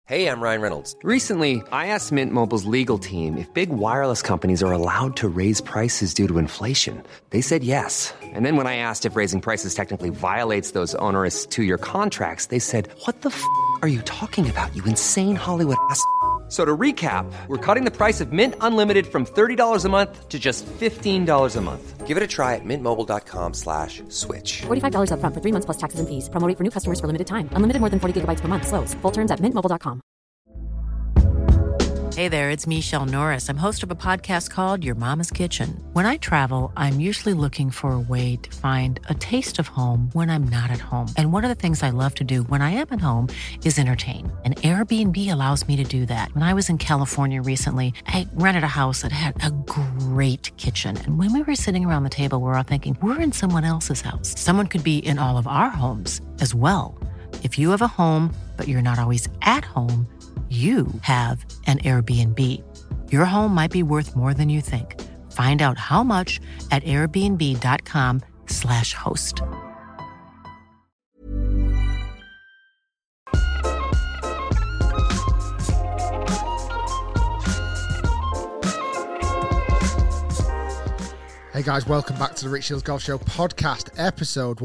Hey, I'm Ryan Reynolds. Recently, I asked Mint Mobile's legal team if big wireless companies are allowed to raise prices due to inflation. They said yes. And then when I asked if raising prices technically violates those onerous two-year contracts, they said, "What the f*** are you talking about, you insane Hollywood ass?" So to recap, we're cutting the price of Mint Unlimited from $30 a month to just $15 a month. Give it a try at mintmobile.com/switch. $45 up front for 3 months plus taxes and fees. Promo rate for new customers for limited time. Unlimited more than 40 gigabytes per month. Slows full terms at mintmobile.com. Hey there, it's Michelle Norris. I'm host of a podcast called Your Mama's Kitchen. When I travel, I'm usually looking for a way to find a taste of home when I'm not at home. And one of the things I love to do when I am at home is entertain. And Airbnb allows me to do that. When I was in California recently, I rented a house that had a great kitchen. And when we were sitting around the table, we were all thinking, we're in someone else's house. Someone could be in all of our homes as well. If you have a home, but you're not always at home, you have an Airbnb. Your home might be worth more than you think. Find out how much at airbnb.com/host. Hey guys, welcome back to the Rich Hills Golf Show podcast, episode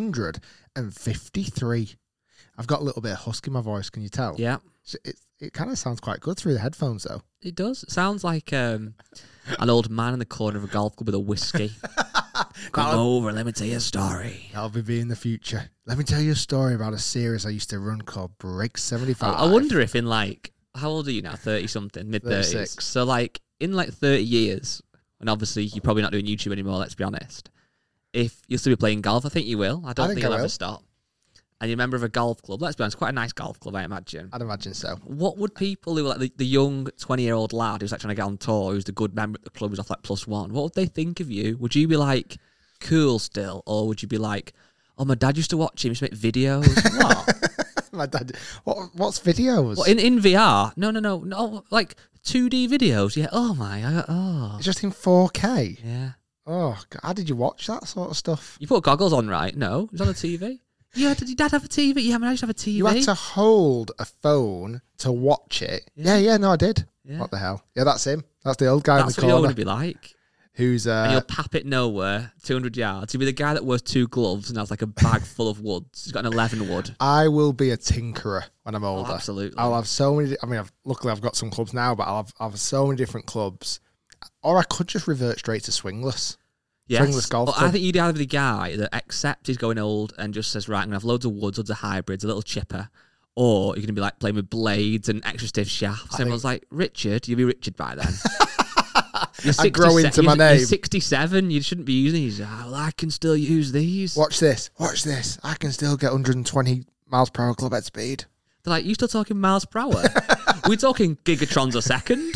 153. I've got a little bit of husk in my voice, can you tell? Yeah. It kind of sounds quite good through the headphones, though. It does. It sounds like an old man in the corner of a golf club with a whiskey. Come over, let me tell you a story. That'll be in the future. Let me tell you a story about a series I used to run called Break 75. I wonder if in how old are you now? 30-something, mid-30s. 36. So in 30 years, and obviously you're probably not doing YouTube anymore, let's be honest. If you'll still be playing golf, I think you will. I don't think you'll ever stop. And you're a member of a golf club. Let's be honest, quite a nice golf club, I imagine. I'd imagine so. What would people who were the young 20-year-old lad who's trying to get on tour, who's the good member of the club, who's off +1, what would they think of you? Would you be cool still? Or would you be oh, my dad used to watch him, he used to make videos? What? My dad. What's videos? What, in VR? No, 2D videos. Yeah. Oh my. Oh. It's just in 4K. Yeah. Oh, God. How did you watch that sort of stuff? You put goggles on, right? No, it was on the TV. Yeah, did your dad have a TV? Yeah, I used to have a TV. You had to hold a phone to watch it. Yeah, no, I did. Yeah. What the hell? Yeah, that's him. That's the old guy in the corner. That's what you're going to be like. Who's and you'll pap it nowhere, 200 yards. You'll be the guy that wears 2 gloves and has a bag full of woods. He's got an 11 wood. I will be a tinkerer when I'm older. Oh, absolutely. I'll have so many. Luckily I've got some clubs now, but I'll have so many different clubs. Or I could just revert straight to swingless. Yes. Swingless golf club. I think you'd either be the guy that accepts he's going old and just says, right, I'm going to have loads of woods, loads of hybrids, a little chipper. Or you're going to be playing with blades and extra stiff shafts. And I was like, Richard, you'll be Richard by then. I grow into my name. You're 67, you shouldn't be using these. Oh, well, I can still use these. Watch this. I can still get 120 miles per hour club head speed. They're you still talking miles per hour? We're talking gigatrons a second.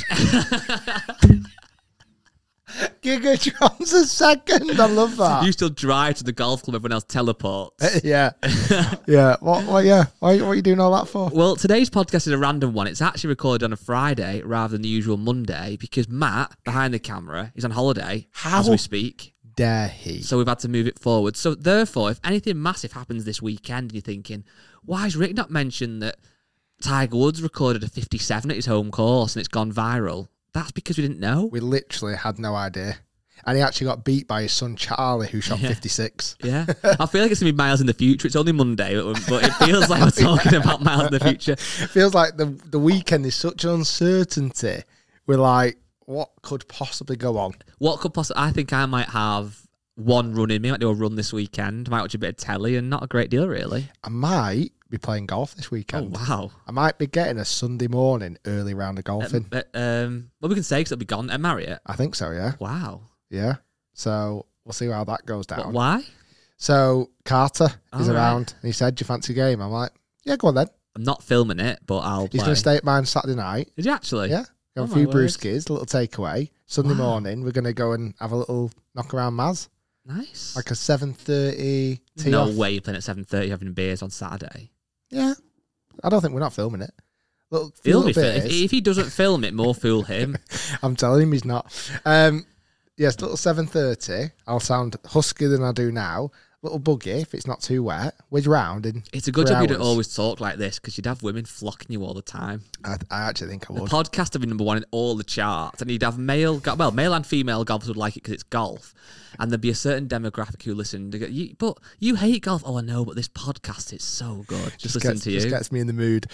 Gigatrons a second. I love that. You still drive to the golf club, everyone else teleports. Yeah. What are you doing all that for? Well, today's podcast is a random one. It's actually recorded on a Friday rather than the usual Monday because Matt, behind the camera, is on holiday as we speak. Dare he? So we've had to move it forward. So therefore, if anything massive happens this weekend and you're thinking, why has Rick not mentioned that Tiger Woods recorded a 57 at his home course and it's gone viral? That's because we didn't know. We literally had no idea. And he actually got beat by his son Charlie, who shot 56. Yeah. I feel like it's going to be miles in the future. It's only Monday, but it feels like we're talking about miles in the future. It feels like the weekend is such an uncertainty. We're like, what could possibly go on? I think I might have one run in me. I might do a run this weekend. I might watch a bit of telly and not a great deal, really. I might be playing golf this weekend. Oh, wow. I might be getting a Sunday morning early round of golfing. Well, we can say because it'll be gone at Marriott. I think so, yeah. Wow. Yeah. So we'll see how that goes down. Why? So Carter is around and he said, do you fancy a game? I'm like, yeah, go on then. I'm not filming it, but I'll play. He's going to stay at mine Saturday night. Is he actually? Yeah. Go a few brewskis, a little takeaway. Sunday morning, we're going to go and have a little knock around Maz. Nice. Like a 7:30 tee No off. way you're playing at 7:30 having beers on Saturday. Yeah. I don't think we're not filming it. If he doesn't film it, more fool him. I'm telling him he's not. Yes, little 7:30. I'll sound huskier than I do now. little buggy if it's not too wet. Whiz round in It's a good 3 job you don't hours. always talk like this because you'd have women flocking you all the time. I actually think I The would. podcast would be number one in all the charts, and you'd have male and female golfers would like it because it's golf, and there'd be a certain demographic who listened. To go, but you hate golf. Oh, I know, but this podcast is so good. Just listen to you. Just gets me in the mood.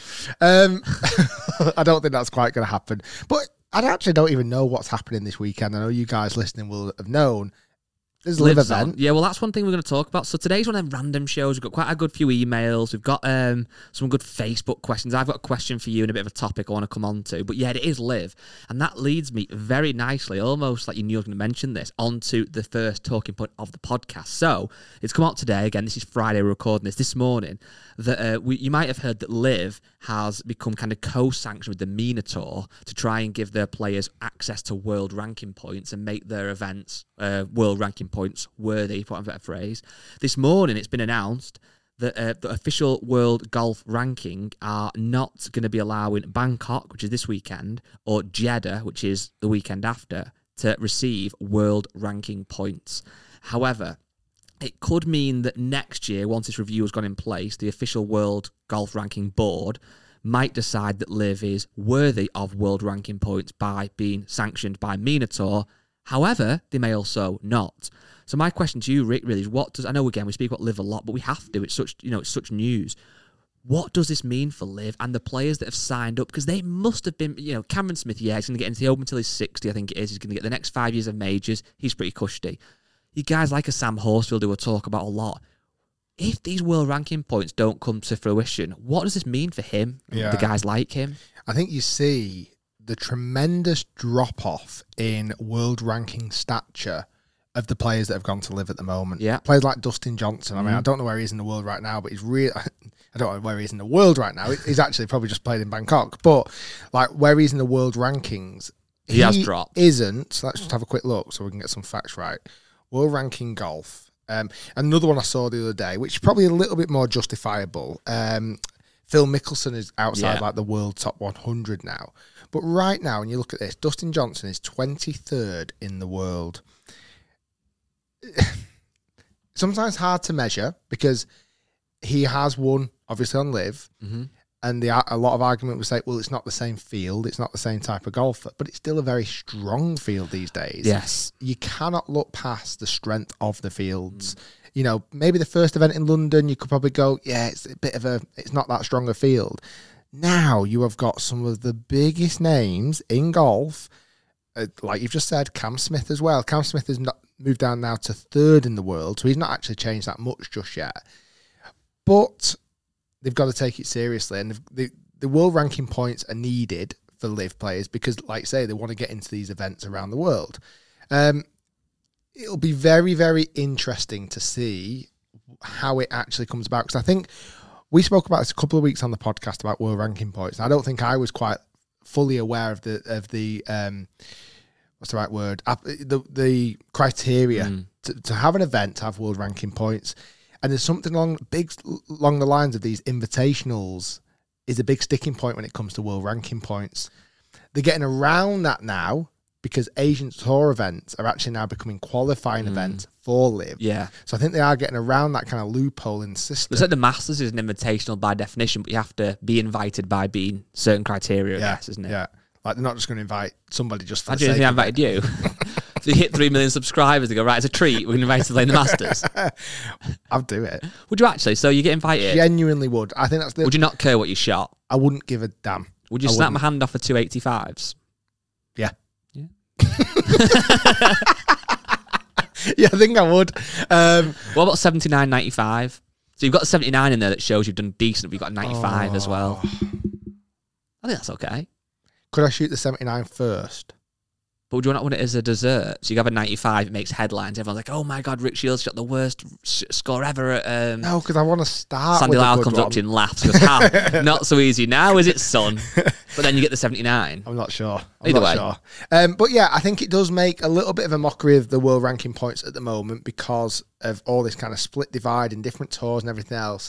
I don't think that's quite going to happen. But I actually don't even know what's happening this weekend. I know you guys listening will have known. There's a live Lives on. event. Yeah, well, that's one thing we're going to talk about. So today's one of them random shows. We've got quite a good few emails. We've got some good Facebook questions. I've got a question for you and a bit of a topic I want to come on to. But yeah, it is live. And that leads me very nicely, almost like you knew I was going to mention this, onto the first talking point of the podcast. So it's come out today. Again, this is Friday. We're recording this morning. That you might have heard that Live has become kind of co-sanctioned with the MENA Tour to try and give their players access to world ranking points and make their events world ranking points worthy, for a better phrase. This morning, it's been announced that the official world golf ranking are not going to be allowing Bangkok, which is this weekend, or Jeddah, which is the weekend after, to receive world ranking points. However, it could mean that next year, once this review has gone in place, the official world golf ranking board might decide that Liv is worthy of world ranking points by being sanctioned by MENA Tour. However, they may also not. So my question to you, Rick, really is I know again we speak about Liv a lot, but we have to. It's such news. What does this mean for Liv and the players that have signed up? Because they must have been, Cameron Smith, he's going to get into the Open until he's 60, I think it is. He's going to get the next 5 years of majors. He's pretty cushy. You guys like a Sam Horsfield who we'll talk about a lot. If these world ranking points don't come to fruition, what does this mean for him? Yeah. The guys like him? I think you see the tremendous drop-off in world ranking stature of the players that have gone to Live at the moment. Yeah. Players like Dustin Johnson. I mean, I don't know where he is in the world right now, but he's really... I don't know where he is in the world right now. He's actually probably just played in Bangkok. But, like, where he's in the world rankings... He has dropped. Isn't... So let's just have a quick look so we can get some facts right. World ranking golf. Another one I saw the other day, which is probably a little bit more justifiable. Phil Mickelson is outside like the world top 100 now. But right now, when you look at this, Dustin Johnson is 23rd in the world. Sometimes hard to measure because he has won, obviously, on Live. Mm-hmm. And a lot of argument would say, well, it's not the same field, it's not the same type of golfer, but it's still a very strong field these days. Yes. You cannot look past the strength of the fields. Maybe the first event in London, you could probably go, yeah, it's it's not that strong a field. Now you have got some of the biggest names in golf, like you've just said, Cam Smith as well. Cam Smith has not moved down now to 3rd in the world, so he's not actually changed that much just yet. But they've got to take it seriously, and the world ranking points are needed for Live players because, like I say, they want to get into these events around the world. It'll be very, very interesting to see how it actually comes about, because I think we spoke about this a couple of weeks on the podcast about world ranking points. I don't think I was quite fully aware of the what's the right word? The criteria to have an event to have world ranking points. And there's something along the lines of these invitationals is a big sticking point when it comes to world ranking points. They're getting around that now because Asian Tour events are actually now becoming qualifying events for Live. Yeah. So I think they are getting around that kind of loophole in the system. It's like the Masters is an invitational by definition, but you have to be invited by being certain criteria, I guess, isn't it? Yeah. Like they're not just going to invite somebody just for How the do you sake think I of it. invited you? If you hit 3 million subscribers, they go, right, it's a treat. We're invited to play in the Masters. I'd do it. Would you actually? So you get invited? Genuinely would. I think that's the... Would you not care what you shot? I wouldn't give a damn. Would you I snap wouldn't. my hand off for 285s? Yeah. Yeah. Yeah, I think I would. What about 79.95? So you've got the 79 in there that shows you've done decent, but you've got a 95 as well. I think that's okay. Could I shoot the 79 first? But would you not want it as a dessert? So you have a 95, it makes headlines. Everyone's like, oh my God, Rick Shields shot the worst score ever at... No, because I want to start Sandy with a Lyle good comes one. up to you and laughs. Goes, how? Not so easy now, is it, son? But then you get the 79. I'm not sure. Either way. Sure. But yeah, I think it does make a little bit of a mockery of the world ranking points at the moment because of all this kind of split divide in different tours and everything else.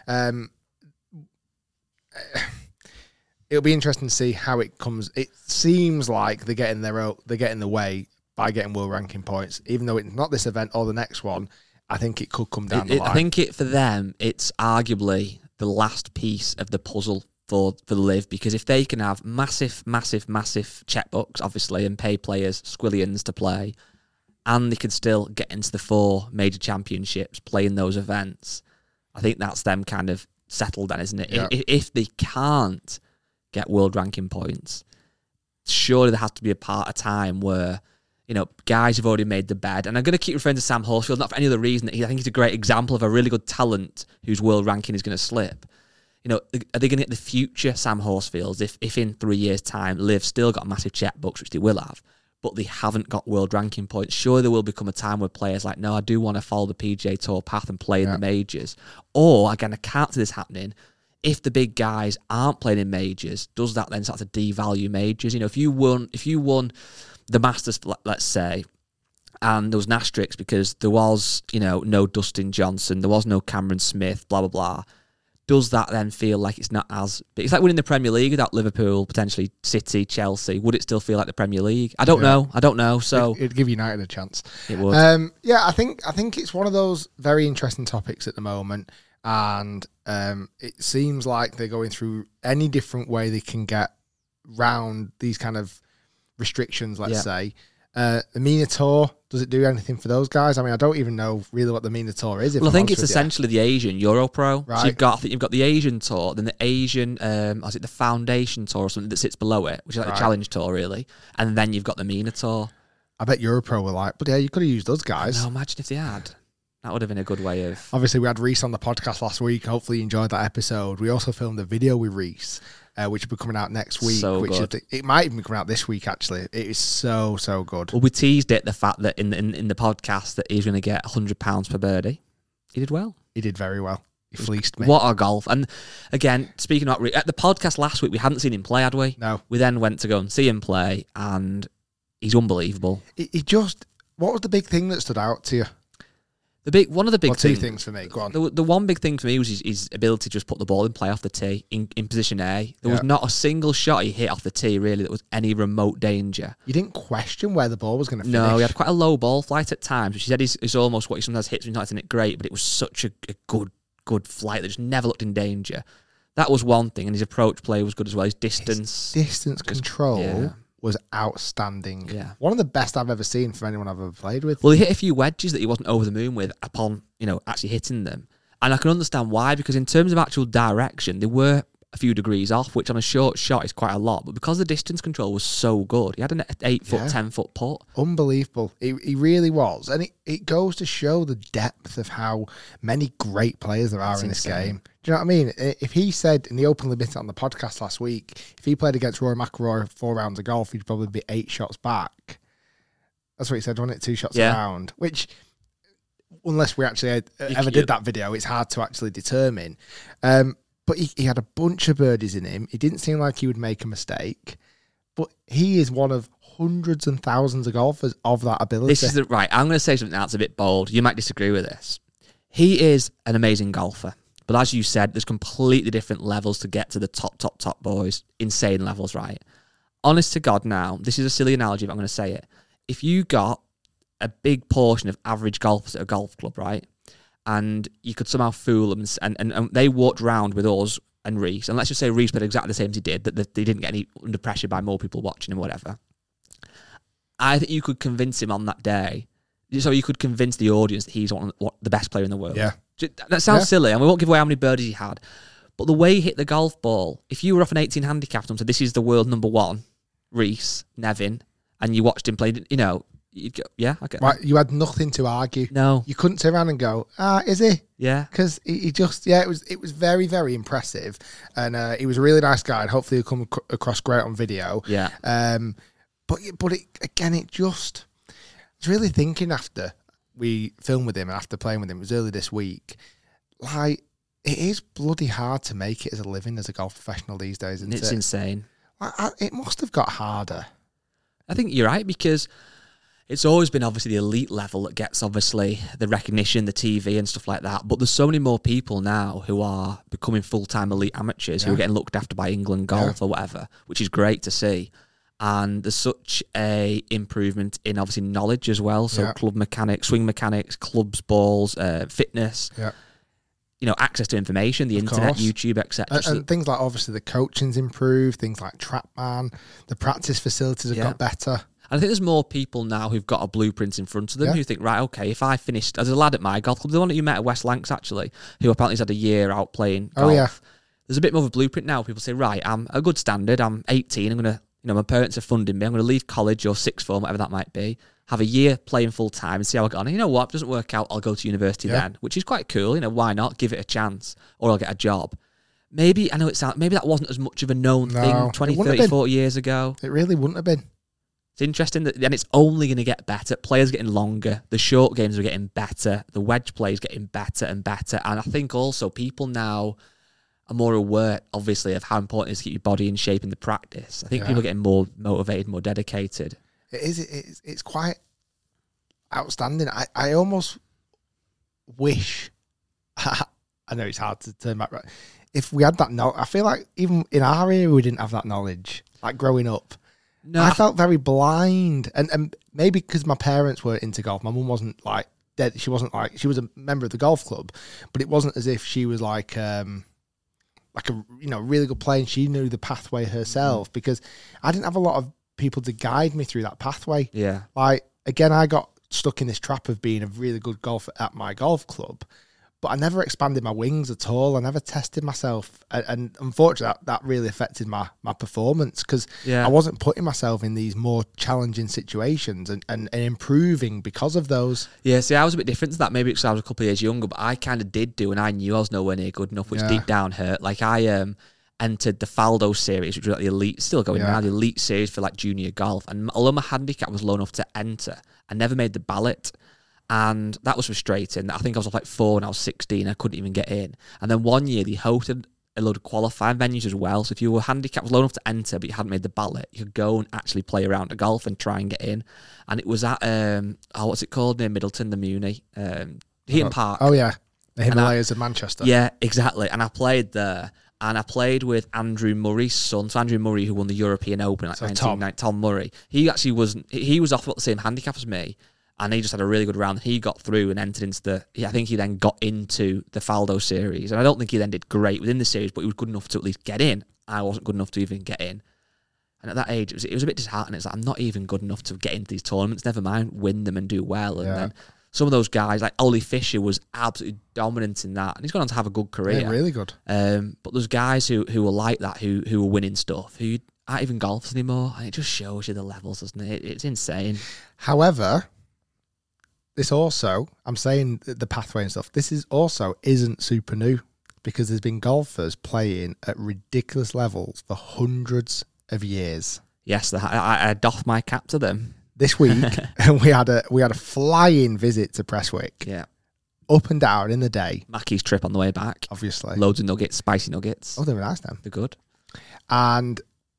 It'll be interesting to see how it comes. It seems like they're getting the way by getting world ranking points, even though it's not this event or the next one. I think it could come down the line. I think for them, it's arguably the last piece of the puzzle for the Liv, because if they can have massive checkbooks, obviously, and pay players squillions to play, and they can still get into the 4 major championships, play in those events, I think that's them kind of settled then, isn't it? Yeah. If they can't get world ranking points, surely there has to be a time where, guys have already made the bed. And I'm going to keep referring to Sam Horsfield, not for any other reason. I think he's a great example of a really good talent whose world ranking is going to slip. Are they going to get the future Sam Horsfields if in 3 years' time Liv still got massive checkbooks, which they will have, but they haven't got world ranking points? Sure, there will become a time where players like, no, I do want to follow the PGA Tour path and play in the majors. Or, again, I can't see this happening. If the big guys aren't playing in majors, does that then start to devalue majors? If you won the Masters, let's say, and there was an asterisk because there was, no Dustin Johnson, there was no Cameron Smith, blah, blah, blah. Does that then feel like it's not as big? It's like winning the Premier League without Liverpool, potentially City, Chelsea. Would it still feel like the Premier League? I don't know. So it'd give United a chance. It would. I think it's one of those very interesting topics at the moment, and it seems like they're going through any different way they can get round these kind of restrictions. Let's say the MENA Tour. Does it do anything for those guys? I mean, I don't even know really what the MENA Tour is. Well, I think it's essentially the Asian Euro Pro. Right. So you've got the Asian Tour, then the Asian, is it the Foundation Tour or something that sits below it, which is like the Challenge Tour, really. And then you've got the MENA Tour. I bet Europro were like, but yeah, you could have used those guys. No, imagine if they had. That would have been a good way of... Obviously, we had Reese on the podcast last week. Hopefully you enjoyed that episode. We also filmed a video with Reese, which will be coming out next week. So good. It might even be coming out this week, actually. It is so good. Well, we teased it, the fact that in the podcast that he's going to get £100 per birdie. He did well. He did very well. He fleeced me. What a golf. And again, speaking about... At the podcast last week, we hadn't seen him play, had we? No. We then went to go and see him play, and he's unbelievable. He just... What was the big thing that stood out to you? One of the big two things for me. Go on. The one big thing for me was his ability to just put the ball in play off the tee in position A. There was not a single shot he hit off the tee, really, that was any remote danger. You didn't question where the ball was going to finish? No, he had quite a low ball flight at times, which he said is almost what he sometimes hits when he's not hitting it great, but it was such a good flight that just never looked in danger. That was one thing, and his approach play was good as well. His distance control was outstanding. Yeah. One of the best I've ever seen from anyone I've ever played with. Well, he hit a few wedges that he wasn't over the moon with upon, actually hitting them. And I can understand why, because in terms of actual direction, they were a few degrees off, which on a short shot is quite a lot. But because the distance control was so good, he had an 8-foot, 10-foot putt. Unbelievable. He really was. And it goes to show the depth of how many great players there are in this game. Do you know what I mean? If he said, and he openly admitted on the podcast last week, if he played against Rory McIlroy 4 rounds of golf, he'd probably be 8 shots back. That's what he said, wasn't it? 2 shots a round. Which, unless we actually ever did that video, it's hard to actually determine. But he had a bunch of birdies in him. He didn't seem like he would make a mistake. But he is one of hundreds and thousands of golfers of that ability. This is right. I'm going to say something that's a bit bold. You might disagree with this. He is an amazing golfer. But as you said, there's completely different levels to get to the top boys. Insane levels, right? Honest to God now, this is a silly analogy, but I'm going to say it. If you got a big portion of average golfers at a golf club, right? And you could somehow fool them, and they walked round with us and Reese, and let's just say Reese played exactly the same as he did, that they didn't get any under pressure by more people watching him, whatever. I think you could convince him on that day, so you could convince the audience that he's the best player in the world. Yeah. That sounds silly, and we won't give away how many birdies he had, but the way he hit the golf ball, if you were off an 18 handicap and said, this is the world number 1, Reese, Nevin, and you watched him play, you'd go, yeah, okay. Right, you had nothing to argue. No. You couldn't turn around and go, is he? Yeah. Because he just, it was very, very impressive. And he was a really nice guy, and hopefully he'll come across great on video. Yeah. But I was really thinking after we filmed with him and after playing with him, it was early this week, like, it is bloody hard to make it as a living as a golf professional these days, isn't it? It's insane. It must have got harder. I think you're right, because it's always been obviously the elite level that gets obviously the recognition, the TV and stuff like that. But there's so many more people now who are becoming full-time elite amateurs who are getting looked after by England Golf or whatever, which is great to see. And there's such a improvement in obviously knowledge as well. So club mechanics, swing mechanics, clubs, balls, fitness. Yeah. You know, access to information, the internet, course. YouTube, etc. And things like, obviously, the coaching's improved, things like TrackMan, the practice facilities have got better. And I think there's more people now who've got a blueprint in front of them who think, right, okay, if I finished, as a lad at my golf club, the one that you met at West Lancs, actually, who apparently has had a year out playing golf. Oh, yeah. There's a bit more of a blueprint now. People say, right, I'm a good standard, I'm 18, I'm going to, you know, my parents are funding me, I'm going to leave college or sixth form, whatever that might be, have a year playing full time and see how I get on. And you know what? If it doesn't work out, I'll go to university then, which is quite cool. You know, why not? Give it a chance, or I'll get a job. Maybe, I know it sounds, maybe that wasn't as much of a known thing 20, 30, 40 years ago. It really wouldn't have been. It's interesting that, and it's only going to get better. Players are getting longer. The short games are getting better. The wedge play is getting better and better. And I think also people now are more aware, obviously, of how important it is to keep your body in shape in the practice. I think people are getting more motivated, more dedicated. It is. It's quite outstanding. I almost wish. I know it's hard to turn back, but if we had that knowledge, I feel like even in our era we didn't have that knowledge. Like growing up, no, I felt very blind, and maybe because my parents were into golf. My mum wasn't like dead. She wasn't like, she was a member of the golf club, but it wasn't as if she was like a really good player and she knew the pathway herself, because I didn't have a lot of people to guide me through that pathway. Yeah. Like, again, I got stuck in this trap of being a really good golfer at my golf club, but I never expanded my wings at all. I never tested myself. And unfortunately, that really affected my performance, because I wasn't putting myself in these more challenging situations and improving because of those. Yeah, see, I was a bit different to that, maybe because I was a couple of years younger, but I kind of did do, and I knew I was nowhere near good enough, which deep down hurt. Like, I entered the Faldo series, which was like the elite, still going now, the elite series for like junior golf. And although my handicap was low enough to enter, I never made the ballot. And that was frustrating. I think I was like 4 when I was 16. I couldn't even get in. And then one year they hosted a load of qualifying venues as well. So if you were handicapped low enough to enter, but you hadn't made the ballot, you could go and actually play around at golf and try and get in. And it was at, what's it called, near Middleton, the Muni, Heaton Park. Oh, yeah. The Himalayas of Manchester. Yeah, exactly. And I played there. And I played with Andrew Murray's son. So Andrew Murray, who won the European Open, like 1990, Tom Murray. He actually he was off about the same handicap as me. And he just had a really good round. He got through and entered into I think he then got into the Faldo series. And I don't think he then did great within the series, but he was good enough to at least get in. I wasn't good enough to even get in. And at that age, it was a bit disheartening. It's like, I'm not even good enough to get into these tournaments. Never mind win them and do well. And then some of those guys, like Ollie Fisher, was absolutely dominant in that. And he's gone on to have a good career. Yeah, really good. But there's guys who were like that, who were winning stuff, who aren't even golfers anymore. And it just shows you the levels, doesn't it? It's insane. However, this also, I'm saying the pathway and stuff, this is also isn't super new, because there's been golfers playing at ridiculous levels for hundreds of years. Yes, I doff my cap to them. This week, we had a flying visit to Prestwick. Yeah. Up and down in the day. Mackie's trip on the way back. Obviously. Loads of nuggets, spicy nuggets. Oh, they were nice then. They're good. And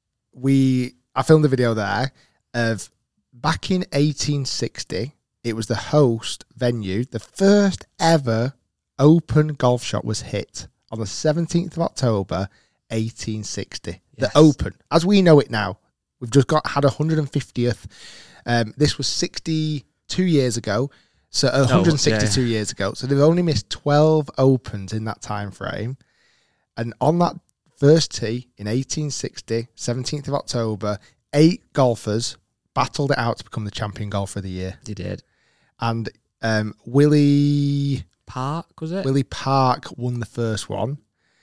I filmed a video there of back in 1860, it was the host venue. The first ever open golf shot was hit on the 17th of October, 1860. Yes. The Open, as we know it now. We've just had 150th. This was 62 years ago. So 162 years ago. So they've only missed 12 Opens in that time frame. And on that first tee in 1860, 17th of October, 8 golfers battled it out to become the champion golfer of the year. They did. And Willie Park, was it? Willie Park won the first one.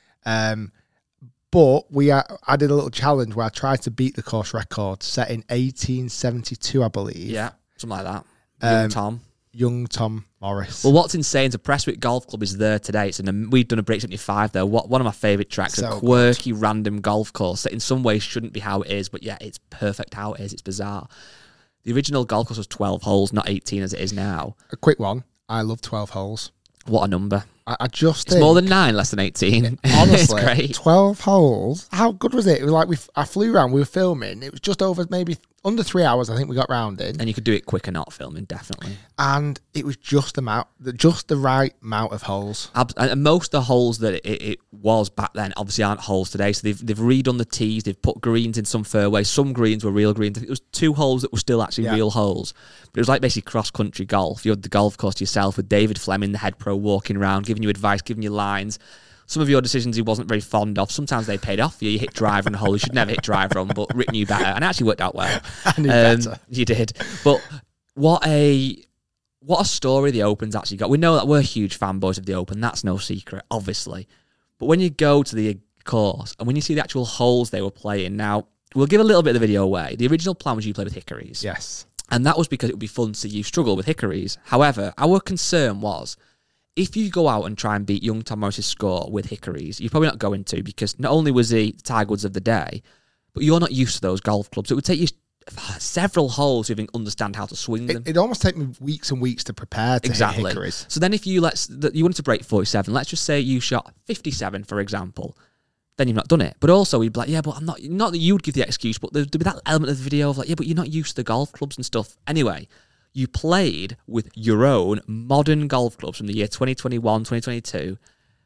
But I did a little challenge where I tried to beat the course record set in 1872, I believe. Yeah, something like that. Young Tom Morris. Well, what's insane is the Prestwick Golf Club is there today. We've done a Break 75 there. One of my favourite tracks, so a quirky, random golf course that in some ways shouldn't be how it is, but yeah, it's perfect how it is. It's bizarre. The original golf course was 12 holes, not 18 as it is now. A quick one. I love 12 holes. What a number. I just It's think, more than 9, less than 18. honestly, It's great. 12 holes. How good was it? It was like I flew around, we were filming. It was just over maybe under 3 hours, I think we got round in. And you could do it quicker not filming, definitely. And it was just the right amount of holes. And most of the holes that it was back then obviously aren't holes today. So they've redone the tees, they've put greens in some fairways. Some greens were real greens. I think it was 2 holes that were still actually real holes. But it was like basically cross-country golf. You had the golf course to yourself with David Fleming, the head pro, walking around, giving you advice, giving you lines. Some of your decisions he wasn't very fond of. Sometimes they paid off for you. You hit driver on the hole. You should never hit driver on, but Rick knew better. And it actually worked out well. I knew better. You did. But what a story the Open's actually got. We know that we're huge fanboys of the Open. That's no secret, obviously. But when you go to the course and when you see the actual holes they were playing, now, we'll give a little bit of the video away. The original plan was you play with hickories. Yes. And that was because it would be fun to see you struggle with hickories. However, our concern was, if you go out and try and beat young Tom Morris's score with hickories, you're probably not going to, because not only was he Tiger Woods of the day, but you're not used to those golf clubs. It would take you several holes to even understand how to swing them. It'd almost take me weeks and weeks to prepare to hit hickories. So then if you wanted to break 47, let's just say you shot 57, for example, then you've not done it. But also you'd be like, yeah, but I'm not that you would give the excuse, but there'd be that element of the video of like, yeah, but you're not used to the golf clubs and stuff. Anyway, you played with your own modern golf clubs from the year 2021, 2022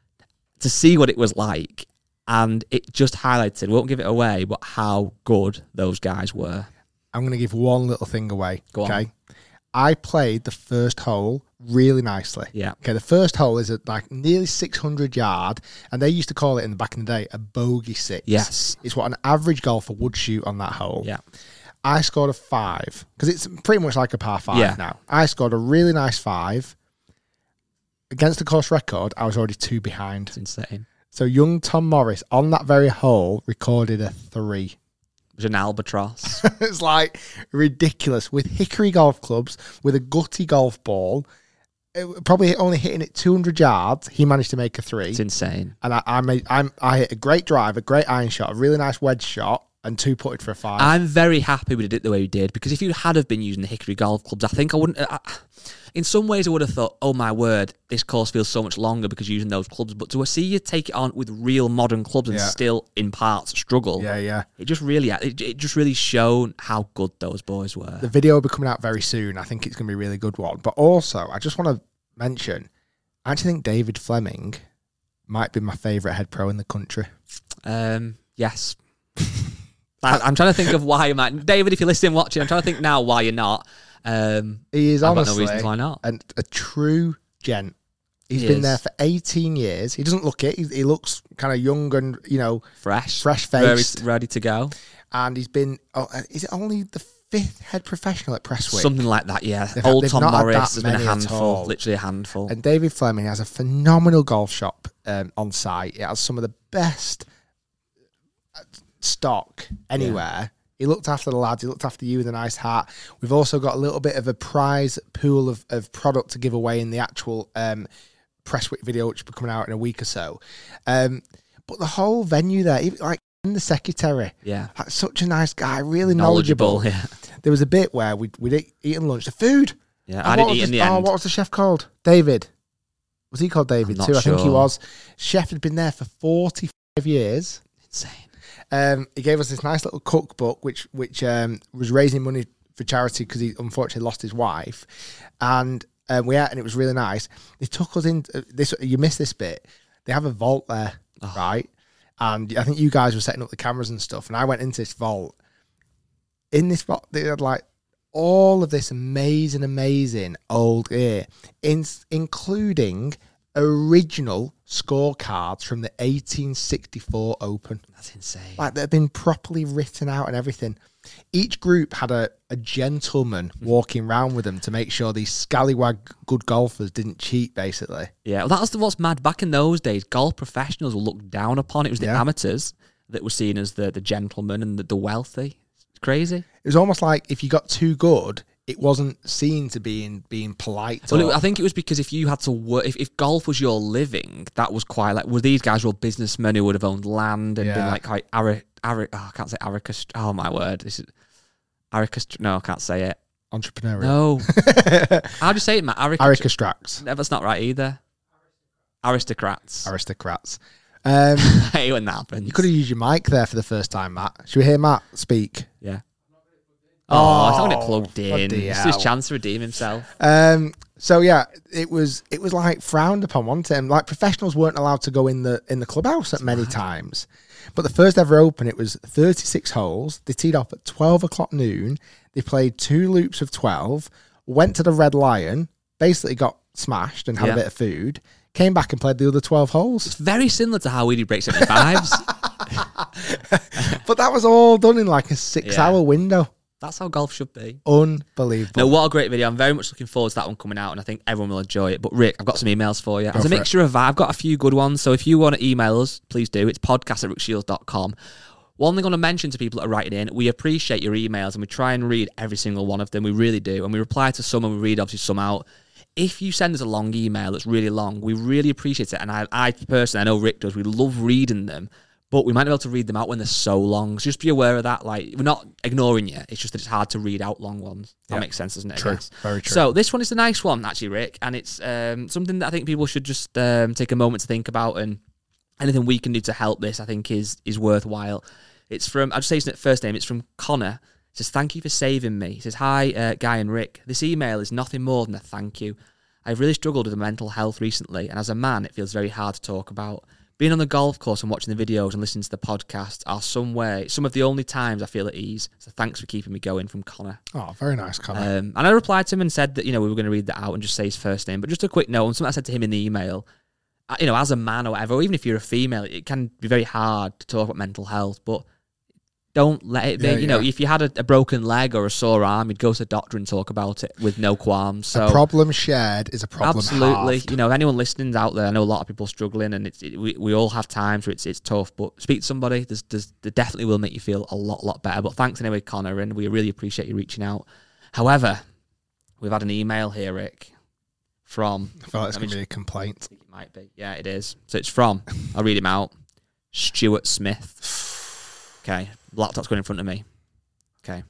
to see what it was like. And it just highlighted, won't give it away, but how good those guys were. I'm going to give one little thing away. Go on. Okay. I played the first hole really nicely. Yeah. Okay. The first hole is at like nearly 600 yard, and they used to call it back in the day a bogey 6. Yes. It's what an average golfer would shoot on that hole. Yeah. I scored a 5 because it's pretty much like a par 5 now. I scored a really nice 5. Against the course record, I was already 2 behind. It's insane. So young Tom Morris on that very hole recorded a 3. It was an albatross. It's like ridiculous. With hickory golf clubs, with a gutty golf ball, probably only hitting it 200 yards, he managed to make a 3. It's insane. And I hit a great drive, a great iron shot, a really nice wedge shot, and 2 putted for a 5. I'm very happy we did it the way we did, because if you had have been using the hickory golf clubs, I think I wouldn't... in some ways, I would have thought, oh my word, this course feels so much longer because you're using those clubs. But to see you take it on with real modern clubs and still, in parts, struggle... Yeah. It just really showed how good those boys were. The video will be coming out very soon. I think it's going to be a really good one. But also, I just want to mention, I actually think David Fleming might be my favourite head pro in the country. Yes. I'm trying to think of why you might... David, if you're listening, watching, I'm trying to think now why you're not. He is I've got honestly no reasons why not. a true gent. He's been there for 18 years. He doesn't look it. He looks kind of young and, fresh-faced. Very ready to go. And he's been... is it only the 5th head professional at Prestwick? Something like that, yeah. They've Tom not had Morris that has been a many at handful. all. Literally a handful. And David Fleming has a phenomenal golf shop on site. It has some of the best stock anywhere. Yeah. He looked after the lads. He looked after you with a nice hat. We've also got a little bit of a prize pool of product to give away in the actual Prestwick video, which will be coming out in a week or so. But the whole venue there, even, like in the secretary, like, such a nice guy, really knowledgeable. Yeah. There was a bit where we'd eaten lunch. The food. Yeah, I didn't eat in the end. What was the chef called? David. Was he called David too? Sure. I think he was. Chef had been there for 45 years. Insane. He gave us this nice little cookbook, which was raising money for charity because he unfortunately lost his wife, and we ate, and it was really nice. They took us in this. You missed this bit. They have a vault there, right? And I think you guys were setting up the cameras and stuff, and I went into this vault. In this vault, they had like all of this amazing old gear, including original scorecards from the 1864 Open. That's insane. Like, they've been properly written out and everything. Each group had a gentleman walking around with them to make sure these scallywag good golfers didn't cheat, basically. Yeah, well, that's what's mad. Back in those days, golf professionals were looked down upon. It was the amateurs that were seen as the gentlemen and the wealthy. It's crazy. It was almost like if you got too good, it wasn't seen to being polite. Well, I think it was because if you had to work, if golf was your living, that was quite like, well, these guys were businessmen who would have owned land and been like quite I can't say aristocrat. Oh my word, this is aristocrat. No, I can't say it. Entrepreneurial. No. How do you say it, Matt? Aristocrats. No, that's not right either. Aristocrats. I Hey, when that happens. You could have used your mic there for the first time, Matt. Should we hear Matt speak? Yeah. Oh, he's having it plugged in. bloody It's his hell. chance to redeem himself. So yeah, it was like frowned upon, wasn't it? And like professionals weren't allowed to go in the clubhouse at many times. But the first ever Open, it was 36 holes. They teed off at 12 o'clock noon. They played 2 loops of 12, went to the Red Lion, basically got smashed and had a bit of food, came back and played the other 12 holes. It's very similar to how we do Break 75s. But that was all done in like a 6-hour window. That's how golf should be. Unbelievable. No, what a great video. I'm very much looking forward to that one coming out, and I think everyone will enjoy it. But Rick, I've got some emails for you. As a mixture of I've got a few good ones, so if you want to email us, please do. It's podcast@rickshields.com. One thing I want to mention to people that are writing in, we appreciate your emails, and we try and read every single one of them. We really do. And we reply to some, and we read obviously some out. If you send us a long email that's really long, we really appreciate it. And I personally, I know Rick does, we love reading them. But we might not be able to read them out when they're so long. So just be aware of that. Like, we're not ignoring you. It's just that it's hard to read out long ones. That makes sense, doesn't it? True. Very true. So this one is a nice one, actually, Rick. And it's something that I think people should just take a moment to think about. And anything we can do to help this, I think, is worthwhile. It's from, I'll just say his first name. It's from Connor. He says, "Thank you for saving me." He says, "Hi, Guy and Rick. This email is nothing more than a thank you. I've really struggled with mental health recently. And as a man, it feels very hard to talk about. Being on the golf course and watching the videos and listening to the podcast are some of the only times I feel at ease. So thanks for keeping me going," from Connor. Oh, very nice, Connor. And I replied to him and said that, we were going to read that out and just say his first name. But just a quick note on something I said to him in the email. As a man or whatever, or even if you're a female, it can be very hard to talk about mental health. But don't let it be. If you had a broken leg or a sore arm, you'd go to the doctor and talk about it with no qualms. So a problem shared is a problem absolutely. halved. If anyone listening's out there, I know a lot of people struggling, and we all have times where it's tough. But speak to somebody. They definitely will make you feel a lot better. But thanks anyway, Connor, and we really appreciate you reaching out. However, we've had an email here, Rick, from. I feel like it's going to be a complaint. It might be. Yeah, it is. So it's from. I'll read him out. Stuart Smith. Okay, laptop's going in front of me. Okay.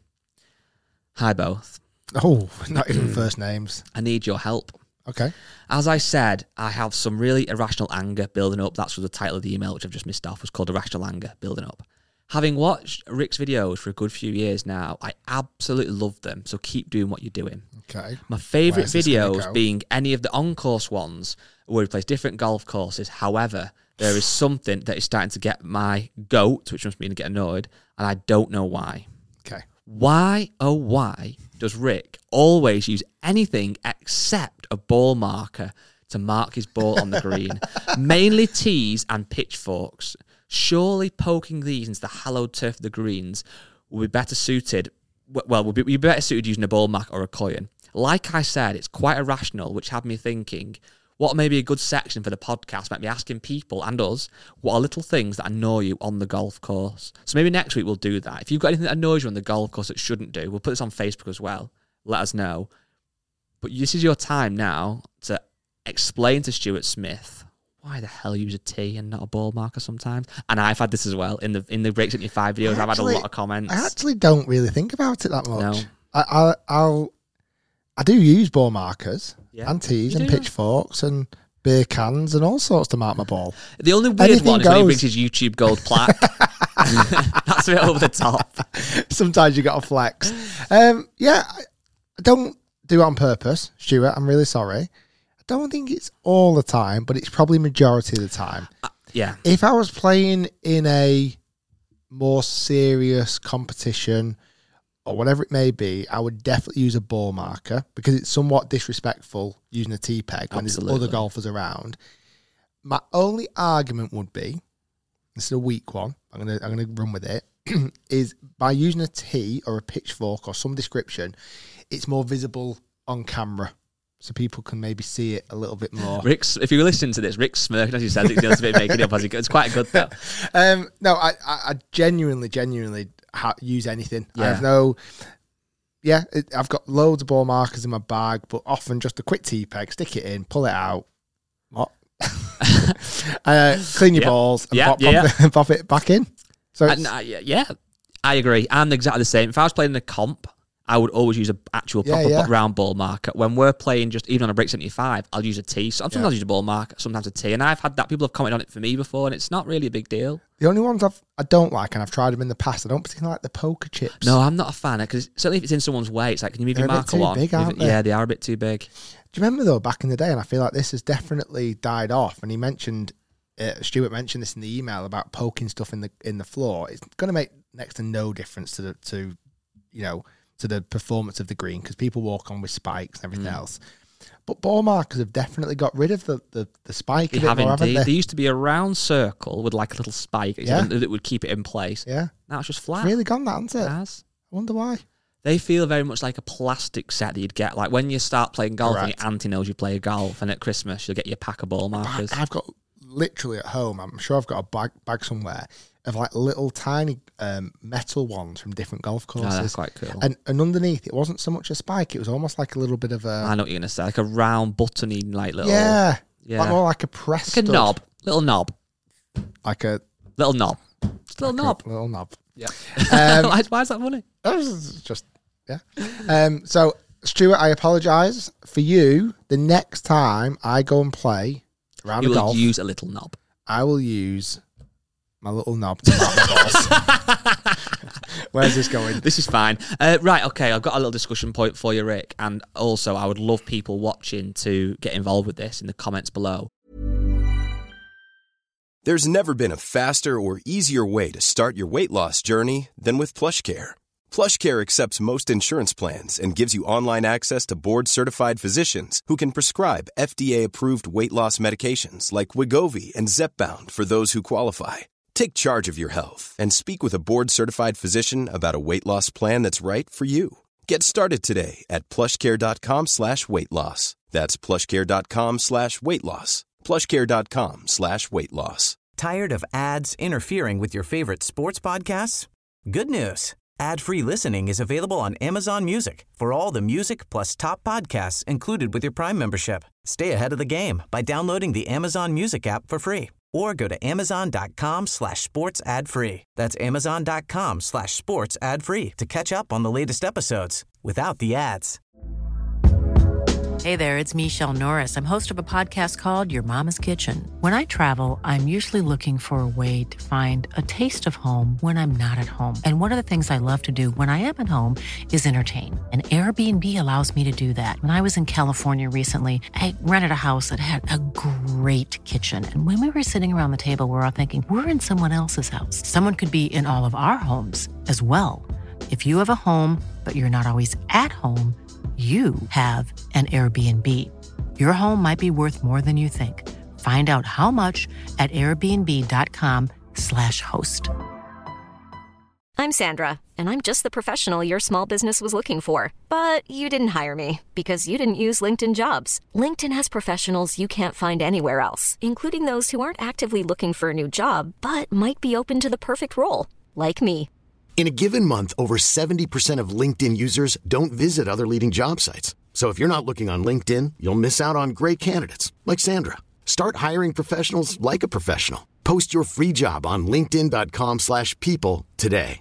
Hi, both. Oh, not even first names. I need your help. Okay. As I said, I have some really irrational anger building up. That's what the title of the email, which I've just missed off, was called Irrational Anger Building Up. Having watched Rick's videos for a good few years now, I absolutely love them, so keep doing what you're doing. Okay. My favourite Where's this gonna videos go? being any of the on-course ones where he plays different golf courses. However, there is something that is starting to get my goat, which must mean to get annoyed, and I don't know why. Okay. Why, oh why, does Rick always use anything except a ball marker to mark his ball on the green? Mainly tees and pitchforks. Surely poking these into the hallowed turf of the greens would be better suited. Well, would be better suited using a ball marker or a coin. Like I said, it's quite irrational, which had me thinking, what may be a good section for the podcast might be asking people and us what are little things that annoy you on the golf course. So maybe next week we'll do that. If you've got anything that annoys you on the golf course that shouldn't do, we'll put this on Facebook as well. Let us know. But this is your time now to explain to Stuart Smith why the hell use a tee and not a ball marker sometimes. And I've had this as well in the Break 75 videos. I've had a lot of comments. I actually don't really think about it that much. No. I do use ball markers and tees You and do? pitchforks and beer cans and all sorts to mark my ball. The only weird Anything one is when he goes. brings his YouTube gold plaque. That's a bit over the top. Sometimes you got to flex. I don't do it on purpose, Stuart. I'm really sorry. I don't think it's all the time, but it's probably majority of the time. Yeah. If I was playing in a more serious competition or whatever it may be, I would definitely use a ball marker because it's somewhat disrespectful using a tee peg when there's Absolutely. other golfers around. My only argument would be, this is a weak one, I'm gonna run with it, is by using a tee or a pitchfork or some description, it's more visible on camera. So people can maybe see it a little bit more. If you listen to this, Rick's smirking as he says it. He does a bit of making it up as he goes. It's quite good though. No, I genuinely use anything. I Yeah. have I've got loads of ball markers in my bag, but often just a quick tee peg, stick it in, pull it out. What? Clean your balls and pop it back in. So it's, I agree. I'm exactly the same. If I was playing in a comp I would always use an actual proper round ball marker. When we're playing just even on a break 75, I'll use a tee. So sometimes I'll use a ball marker, sometimes a tee. And I've had that. People have commented on it for me before, and it's not really a big deal. The only ones I don't like, and I've tried them in the past, I don't particularly like the poker chips. No, I'm not a fan, because certainly if it's in someone's way, it's like, can you move your marker on? Big, aren't they? Yeah, they are a bit too big. Do you remember, though, back in the day, and I feel like this has definitely died off, and he mentioned, Stuart mentioned this in the email about poking stuff in the floor. It's going to make next to no difference to the performance of the green, because people walk on with spikes and everything else. But ball markers have definitely got rid of the spike. They have indeed. There used to be a round circle with like a little spike that would keep it in place. Yeah. Now it's just flat. It's really gone, that, hasn't it? It has. I wonder why. They feel very much like a plastic set that you'd get. Like when you start playing golf and Correct. your auntie knows you play golf, and at Christmas you'll get your pack of ball markers. I've got literally at home, I'm sure I've got a bag somewhere of like little tiny metal ones from different golf courses. Oh, that's quite cool. And underneath, it wasn't so much a spike, it was almost like a little bit of a... I know what you're going to say. Like a round buttony, like little... Yeah. Like more like a press like a stud. knob. Little knob. Like a... Little knob. Just a little knob. Little knob. Yeah. Why is that funny? Just, yeah. So, Stuart, I apologise for you. The next time I go and play around you the golf... will use a little knob. I will use my little knob to mark the balls. Where's this going? This is fine. Right, okay, I've got a little discussion point for you, Rick. And also, I would love people watching to get involved with this in the comments below. There's never been a faster or easier way to start your weight loss journey than with PlushCare. PlushCare accepts most insurance plans and gives you online access to board-certified physicians who can prescribe FDA-approved weight loss medications like Wegovy and Zepbound for those who qualify. Take charge of your health and speak with a board-certified physician about a weight loss plan that's right for you. Get started today at plushcare.com/weight loss. That's plushcare.com/weight loss. plushcare.com/weight loss. Tired of ads interfering with your favorite sports podcasts? Good news. Ad-free listening is available on Amazon Music for all the music plus top podcasts included with your Prime membership. Stay ahead of the game by downloading the Amazon Music app for free or go to amazon.com/sports ad free. That's amazon.com/sports ad free to catch up on the latest episodes without the ads. Hey there, it's Michelle Norris. I'm host of a podcast called Your Mama's Kitchen. When I travel, I'm usually looking for a way to find a taste of home when I'm not at home. And one of the things I love to do when I am at home is entertain. And Airbnb allows me to do that. When I was in California recently, I rented a house that had a great kitchen. And when we were sitting around the table, we were all thinking, we're in someone else's house. Someone could be in all of our homes as well. If you have a home, but you're not always at home, you have an Airbnb. Your home might be worth more than you think. Find out how much at airbnb.com/host. I'm Sandra, and I'm just the professional your small business was looking for. But you didn't hire me because you didn't use LinkedIn Jobs. LinkedIn has professionals you can't find anywhere else, including those who aren't actively looking for a new job, but might be open to the perfect role, like me. In a given month, over 70% of LinkedIn users don't visit other leading job sites. So if you're not looking on LinkedIn, you'll miss out on great candidates like Sandra. Start hiring professionals like a professional. Post your free job on linkedin.com/people today.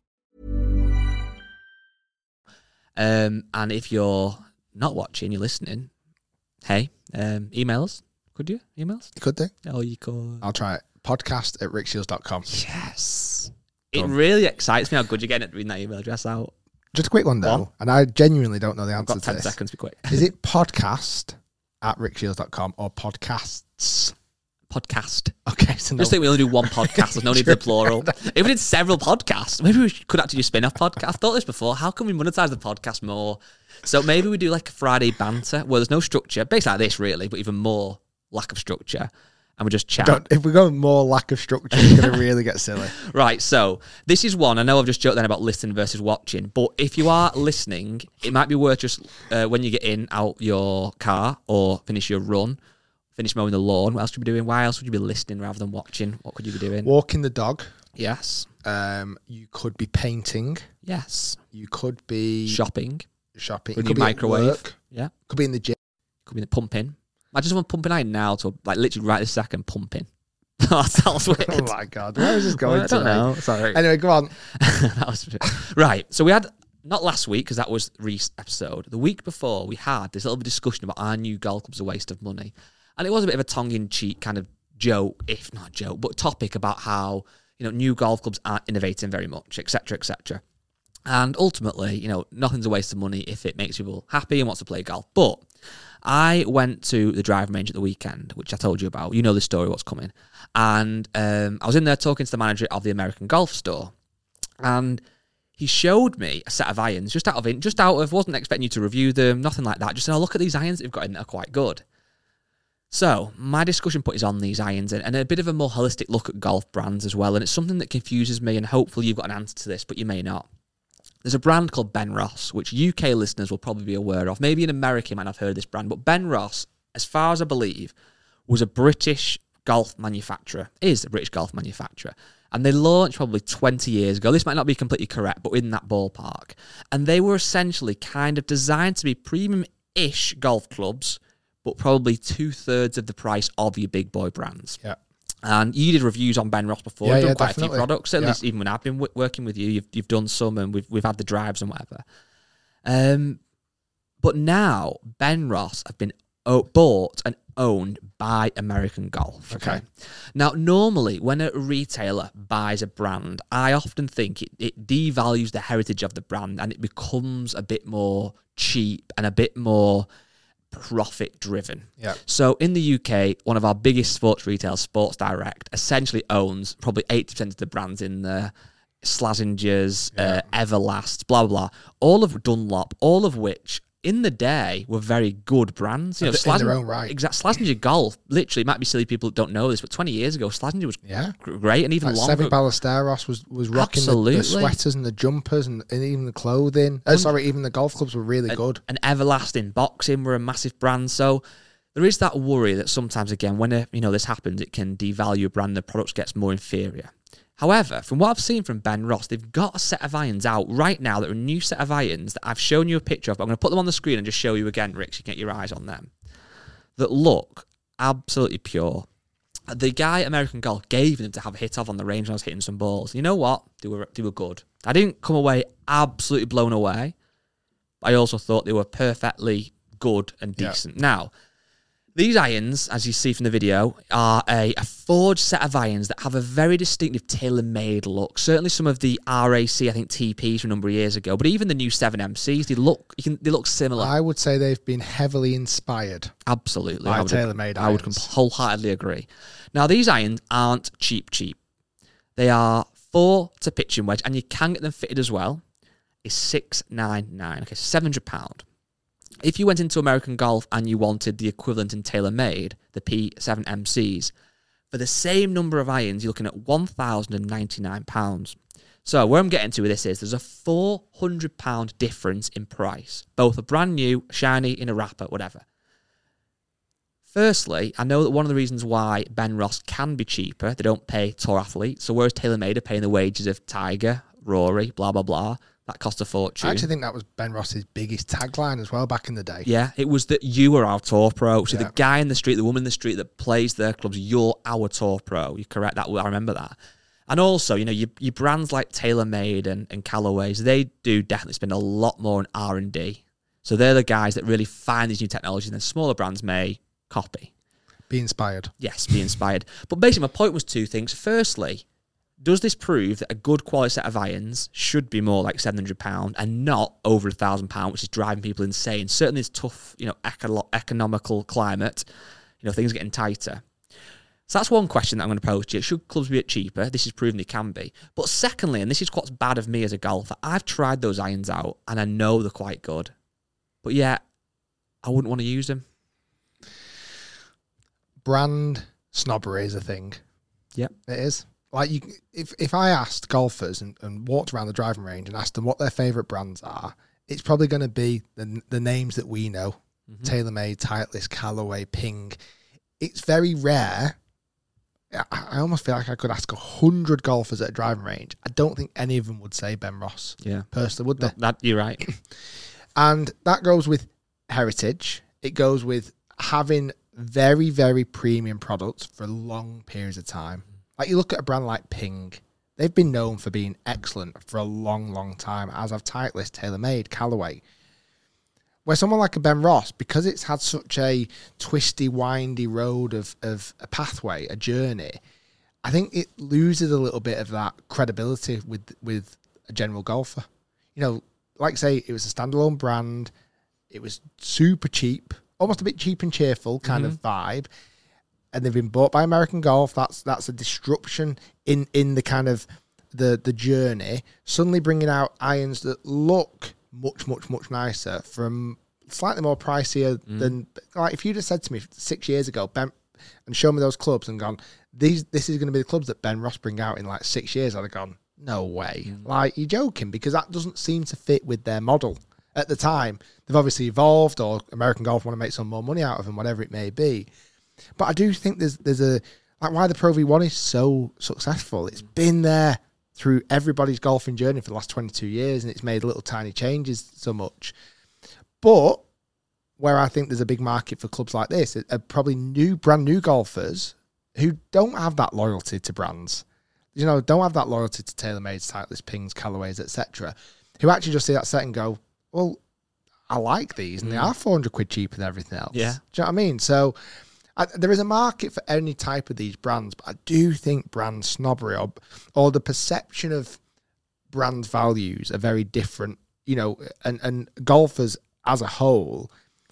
And if you're not watching, you're listening, hey, email us. Could you? Emails? You could do. Oh, you could. I'll try it. podcast@rickshields.com. Yes. It really excites me how good you're getting at reading that email address out. Just a quick one, though, and I genuinely don't know the I've answer got to 10 this. seconds, be quick. Is it podcast@rickshields.com or podcasts? Podcast. Okay, so no. Just think we only do one podcast. There's no need for the plural. If we did several podcasts, maybe we could actually do a spin-off podcast. I've thought this before. How can we monetize the podcast more? So maybe we do like a Friday banter where there's no structure. Basically like this, really, but even more lack of structure. And we just chat. If we go more lack of structure, it's going to really get silly. Right, so this is one. I know I've just joked then about listening versus watching, but if you are listening, it might be worth just when you get out your car or finish your run, finish mowing the lawn, what else would you be doing? Why else would you be listening rather than watching? What could you be doing? Walking the dog. Yes. You could be painting. Yes. You could be... Shopping. Shopping. Could You be microwave. Work. Yeah. Could be in the gym. Could be in the pumping. Imagine someone pumping iron now to like literally right this second pumping. That sounds weird. Oh my God. Where is this going I don't know. Sorry. Anyway, go on. That was right. So we had not last week, because that was Reese episode. The week before, we had this little discussion about our new golf club's a waste of money. And it was a bit of a tongue-in-cheek kind of joke, if not joke, but topic about how, new golf clubs aren't innovating very much, etc., etc. And ultimately, nothing's a waste of money if it makes people happy and wants to play golf. But I went to the driving range at the weekend, which I told you about. You know the story, what's coming. And I was in there talking to the manager of the American Golf store. And he showed me a set of irons, just out of, wasn't expecting you to review them, nothing like that. Just said, look at these irons that you've got in there, are quite good. So my discussion point is on these irons and a bit of a more holistic look at golf brands as well. And it's something that confuses me, and hopefully you've got an answer to this, but you may not. There's a brand called Ben Ross, which UK listeners will probably be aware of. Maybe in America you might not have heard of this brand, but Ben Ross, as far as I believe, was a British golf manufacturer, is a British golf manufacturer. And they launched probably 20 years ago. This might not be completely correct, but in that ballpark. And they were essentially kind of designed to be premium-ish golf clubs, but probably 2/3 of the price of your big boy brands. Yeah. And you did reviews on Ben Ross before. You've done quite definitely. A few products. At least even when I've been working with you, you've done some, and we've had the drives and whatever. But now Ben Ross have been bought and owned by American Golf. Okay. Now, normally when a retailer buys a brand, I often think it devalues the heritage of the brand, and it becomes a bit more cheap and a bit more profit driven. Yeah. So in the UK, one of our biggest sports retailers, Sports Direct, essentially owns probably 80% of the brands in there. Slazingers, Everlast, blah, blah, blah. All of Dunlop, all of which in the day were very good brands. In their own right. Exactly. Slazenger Golf, literally, it might be silly people that don't know this, but 20 years ago, Slazenger was great, and even longer. Seve Ballesteros was rocking the sweaters and the jumpers and even the clothing. Even the golf clubs were really good. And Everlasting Boxing were a massive brand. So there is that worry that sometimes, again, when this happens, it can devalue a brand, the product gets more inferior. However, from what I've seen from Ben Ross, they've got a set of irons out right now that are a new set of irons that I've shown you a picture of, but I'm going to put them on the screen and just show you again, Rick, so you can get your eyes on them, that look absolutely pure. The guy at American Golf gave them to have a hit of on the range when I was hitting some balls. You know what? They were good. I didn't come away absolutely blown away, but I also thought they were perfectly good and decent. Now, these irons, as you see from the video, are a forged set of irons that have a very distinctive tailor-made look. Certainly some of the RAC, I think, TPs from a number of years ago, but even the new 7MCs, they look similar. I would say they've been heavily inspired. Absolutely. By tailor-made irons. I would wholeheartedly agree. Now, these irons aren't cheap. They are 4 to pitching wedge, and you can get them fitted as well. It's $699, okay, £700. If you went into American Golf and you wanted the equivalent in tailor-made, the P7MCs, for the same number of irons, you're looking at £1,099. So where I'm getting to with this is there's a £400 difference in price. Both a brand new, shiny, in a wrapper, whatever. Firstly, I know that one of the reasons why Ben Ross can be cheaper, they don't pay tour athletes. So whereas TaylorMade are paying the wages of Tiger, Rory, blah, blah, blah, that cost a fortune. I actually think that was Ben Ross's biggest tagline as well back in the day. Yeah, it was that you were our tour pro. So the guy in the street, the woman in the street that plays their clubs, you're our tour pro. You're correct. I remember that. And also, your brands like TaylorMade and Callaway's, they do definitely spend a lot more on R&D. So they're the guys that really find these new technologies, and then smaller brands may copy. Be inspired. Yes, be inspired. But basically, my point was two things. Firstly, does this prove that a good quality set of irons should be more like £700 and not over £1,000, which is driving people insane? Certainly, it's tough, economical climate. Things are getting tighter. So that's one question that I'm going to pose to you. Should clubs be cheaper? This is proven they can be. But secondly, and this is what's bad of me as a golfer, I've tried those irons out and I know they're quite good. But yeah, I wouldn't want to use them. Brand snobbery is a thing. Yep. It is. Like if I asked golfers and walked around the driving range and asked them what their favourite brands are, it's probably going to be the names that we know. Mm-hmm. TaylorMade, Titleist, Callaway, Ping. It's very rare. I almost feel like I could ask 100 golfers at a driving range. I don't think any of them would say Ben Ross. Yeah. Personally, would they? You're right. And that goes with heritage. It goes with having very, very premium products for long periods of time. Like you look at a brand like Ping, they've been known for being excellent for a long, long time, as have Titleist, TaylorMade, Callaway. Where someone like a Ben Ross, because it's had such a twisty, windy road of a pathway, a journey, I think it loses a little bit of that credibility with a general golfer. You know, like say, it was a standalone brand. It was super cheap, almost a bit cheap and cheerful kind of vibe. And they've been bought by American Golf. That's a disruption in the kind of the journey. Suddenly bringing out irons that look much, much, much nicer from slightly more pricier than, like, if you'd have said to me 6 years ago, Ben, and show me those clubs and gone, this is going to be the clubs that Ben Ross bring out in like 6 years, I'd have gone, no way. Like, you're joking, because that doesn't seem to fit with their model at the time. They've obviously evolved, or American Golf want to make some more money out of them, whatever it may be. But I do think there's a, like, why the Pro V1 is so successful. It's been there through everybody's golfing journey for the last 22 years, and it's made little tiny changes so much. But where I think there's a big market for clubs like this are probably brand new golfers who don't have that loyalty to brands. You know, don't have that loyalty to TaylorMade, Titleist, Pings, Callaways, etc. Who actually just see that set and go, well, I like these, and they are 400 quid cheaper than everything else. Yeah. Do you know what I mean? So there is a market for any type of these brands, but I do think brand snobbery or the perception of brand values are very different, you know, and golfers as a whole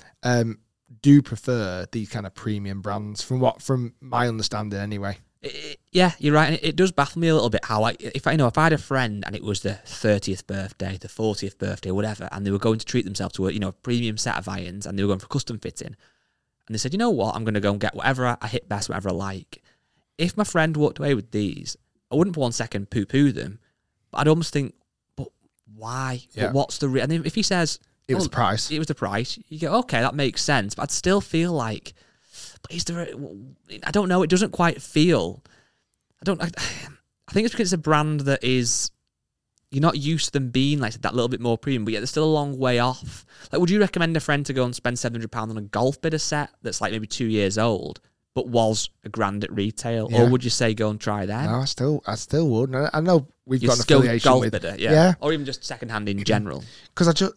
do prefer these kind of premium brands from my understanding anyway. Yeah, you're right. And it does baffle me a little bit how if I had a friend and it was the 30th birthday, the 40th birthday, whatever, and they were going to treat themselves to a premium set of irons, and they were going for custom fitting, and they said, you know what, I'm going to go and get whatever I hit best, whatever I like. If my friend walked away with these, I wouldn't for 1 second poo-poo them, but I'd almost think, but why? Yeah. What's the and if he says it was the price, you go, okay, that makes sense, but I'd still feel like, but is there I don't know, it doesn't quite feel, I think it's because it's a brand that is, you're not used to them being like that little bit more premium, but yet they're still a long way off. Like, would you recommend a friend to go and spend £700 on a golf bidder set that's like maybe 2 years old, but was £1,000 at retail? Yeah. Or would you say go and try them? No, I still would. I know we've got an affiliation golf with bidder, yeah. Or even just secondhand in general. Because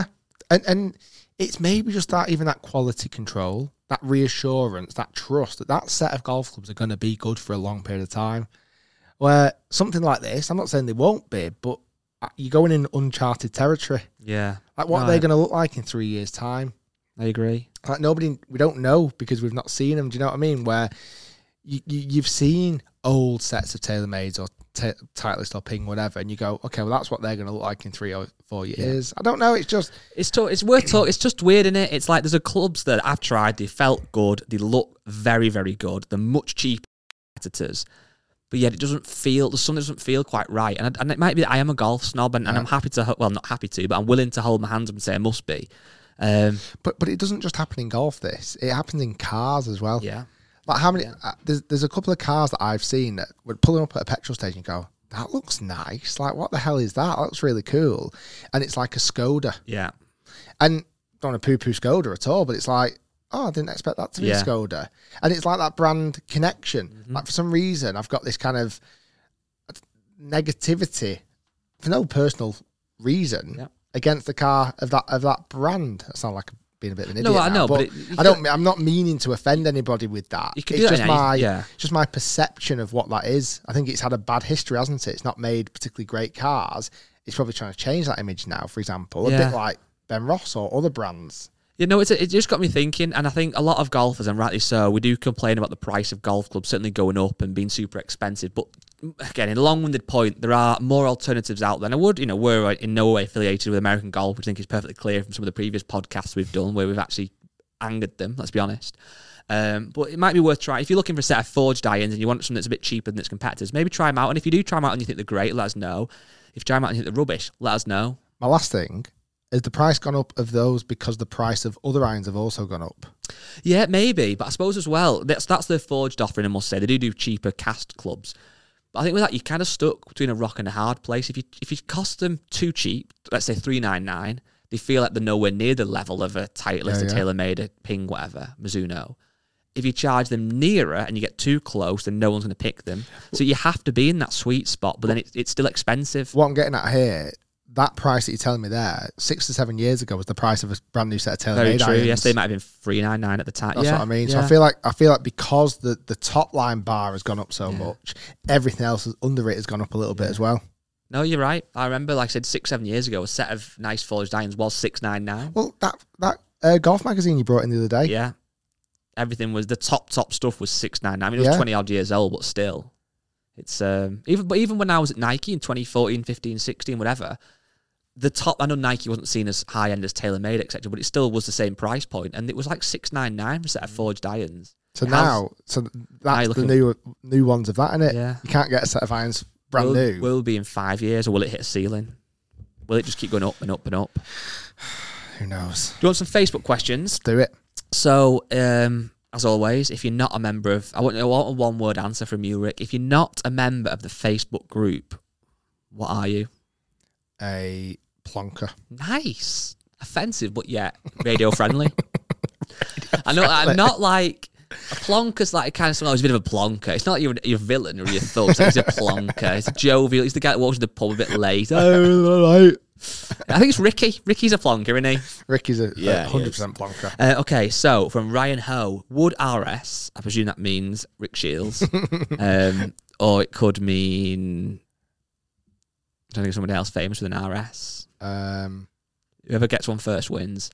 and it's maybe just that quality control, that reassurance, that trust that set of golf clubs are going to be good for a long period of time. Where something like this, I'm not saying they won't be, but you're going in uncharted territory. Yeah. Like, what are they going to look like in 3 years' time? I agree. Like, we don't know because we've not seen them. Do you know what I mean? Where you've seen old sets of TaylorMades or Titleist or Ping, whatever, and you go, okay, well, that's what they're going to look like in 3 or 4 years. Yeah. I don't know. It's just... It's worth talking. It's just weird, isn't it? It's like there's clubs that I've tried. They felt good. They look very, very good. They're much cheaper competitors. But yet there's something that doesn't feel quite right. And it might be that I am a golf snob, and I'm happy to, well, not happy to, but I'm willing to hold my hands up and say I must be. But it doesn't just happen in golf, this. It happens in cars as well. Yeah. Like, how many... There's a couple of cars that I've seen that would pulling up at a petrol station and go, that looks nice. Like, what the hell is that? That looks really cool. And it's like a Skoda. Yeah. And don't want to poo-poo Skoda at all, but it's like, oh, I didn't expect that to be a Skoda. And it's like that brand connection. Mm-hmm. Like, for some reason, I've got this kind of negativity, for no personal reason, against the car of that brand. I sound like being a bit of an idiot. No, I know, but I'm not meaning to offend anybody with that. It's just my perception of what that is. I think it's had a bad history, hasn't it? It's not made particularly great cars. It's probably trying to change that image now, for example. A bit like Ben Ross or other brands. You know, it just got me thinking, and I think a lot of golfers, and rightly so, we do complain about the price of golf clubs certainly going up and being super expensive. But again, in a long-winded point, there are more alternatives out there. And we're in no way affiliated with American Golf, which I think is perfectly clear from some of the previous podcasts we've done where we've actually angered them, let's be honest. But it might be worth trying. If you're looking for a set of forged irons and you want something that's a bit cheaper than its competitors, maybe try them out. And if you do try them out and you think they're great, let us know. If you try them out and you think they're rubbish, let us know. My last thing... Has the price gone up of those because the price of other irons have also gone up? Yeah, maybe. But I suppose as well, that's their forged offering, I must say. They do cheaper cast clubs. But I think with that, you're kind of stuck between a rock and a hard place. If you cost them too cheap, let's say $399, they feel like they're nowhere near the level of a Titleist, a TaylorMade, a Ping, whatever, Mizuno. if you charge them nearer and you get too close, then no one's going to pick them. So you have to be in that sweet spot, but then it's still expensive. What I'm getting at here, that price that you're telling me there, 6 to 7 years ago was the price of a brand new set of TaylorMade Very true. irons. Yes, they might have been $399 at the time. That's what I mean. So I feel like because the top line bar has gone up so much, everything else under it has gone up a little bit as well. No, you're right. I remember, like I said, 6-7 years ago, a set of nice forged irons was $699. Well, that golf magazine you brought in the other day. Yeah. Everything was, the top stuff was $699. I mean, it was 20 odd years old, but still. It's, even when I was at Nike in 2014, 15, 16, whatever, the top, I know Nike wasn't seen as high end as TaylorMade, etc., but it still was the same price point, and it was like $699 for a set of forged irons. So that's the new ones of that, innit? Yeah. You can't get a set of irons brand new. Will it be in 5 years, or will it hit a ceiling? Will it just keep going up and up and up? Who knows? Do you want some Facebook questions? Let's do it. So, as always, if you're not a member of... I want a one-word answer from you, Rick. If you're not a member of the Facebook group, what are you? A plonker. Nice. Offensive, but yet radio-friendly. I know, I'm not like... A plonker's like kind of someone who's a bit of a plonker. It's not your villain or your thug. It's like he's a plonker. It's a jovial. He's the guy that walks to the pub a bit late. I think it's Ricky. Ricky's a plonker, isn't he? Ricky's a 100% plonker. Okay, so from Ryan Ho, would RS, I presume that means Rick Shields, or it could mean, I don't think somebody else famous with an RS. Whoever gets one first wins.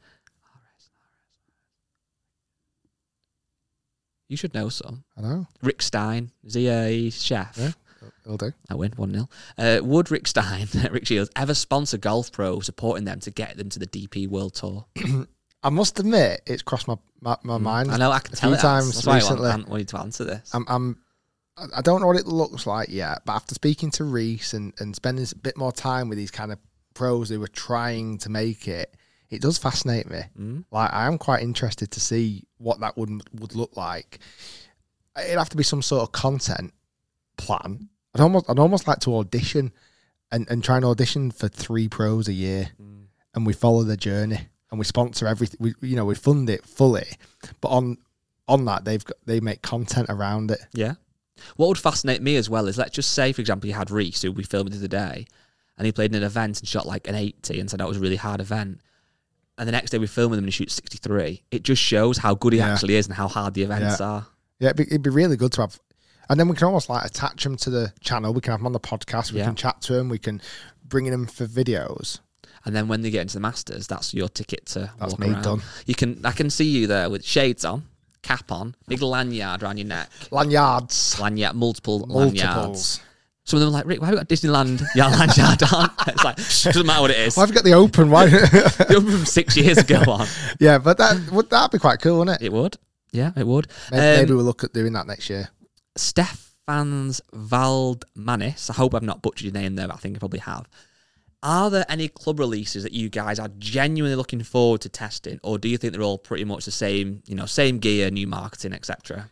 You should know some. I know. Rick Stein. Is he a chef? Yeah, he'll do. I win 1-0. Would Rick Stein, Rick Shields, ever sponsor Golf Pro, supporting them to get them to the DP World Tour? I must admit, it's crossed my mind. I know, I can tell a few times That's why recently. I want you to answer this. I don't know what it looks like yet, but after speaking to Reese and spending a bit more time with these kind of pros who are trying to make it, it does fascinate me. Like, I am quite interested to see what that would look like. It'd have to be some sort of content plan. I'd almost like to audition and try and audition for 3 pros a year, and we follow their journey and we sponsor everything. We fund it fully, but on that they make content around it. Yeah. What would fascinate me as well is, let's just say, for example, you had Reese, who we filmed the other day, and he played in an event and shot like an 80 and said that was a really hard event. And the next day we film with him and he shoots 63. It just shows how good he actually is and how hard the events are. Yeah, it'd be really good to have. And then we can almost like attach them to the channel. We can have them on the podcast. We can chat to them. We can bring in them for videos. And then when they get into the Masters, that's your ticket to that's walk me around. Done. I can see you there with shades on, cap on, big lanyard around your neck. Multiple lanyards. Some of them are like, Rick, why have you got Disneyland lanyard on? It's like, doesn't matter what it is. Why have you got the Open? Why? The Open from 6 years ago on. Yeah, but that'd be quite cool, wouldn't it? It would. Yeah, it would. Maybe we'll look at doing that next year. Stefans Valdmanis, I hope I've not butchered your name there, but I think I probably have. Are there any club releases that you guys are genuinely looking forward to testing, or do you think they're all pretty much the same, same gear, new marketing, etc.?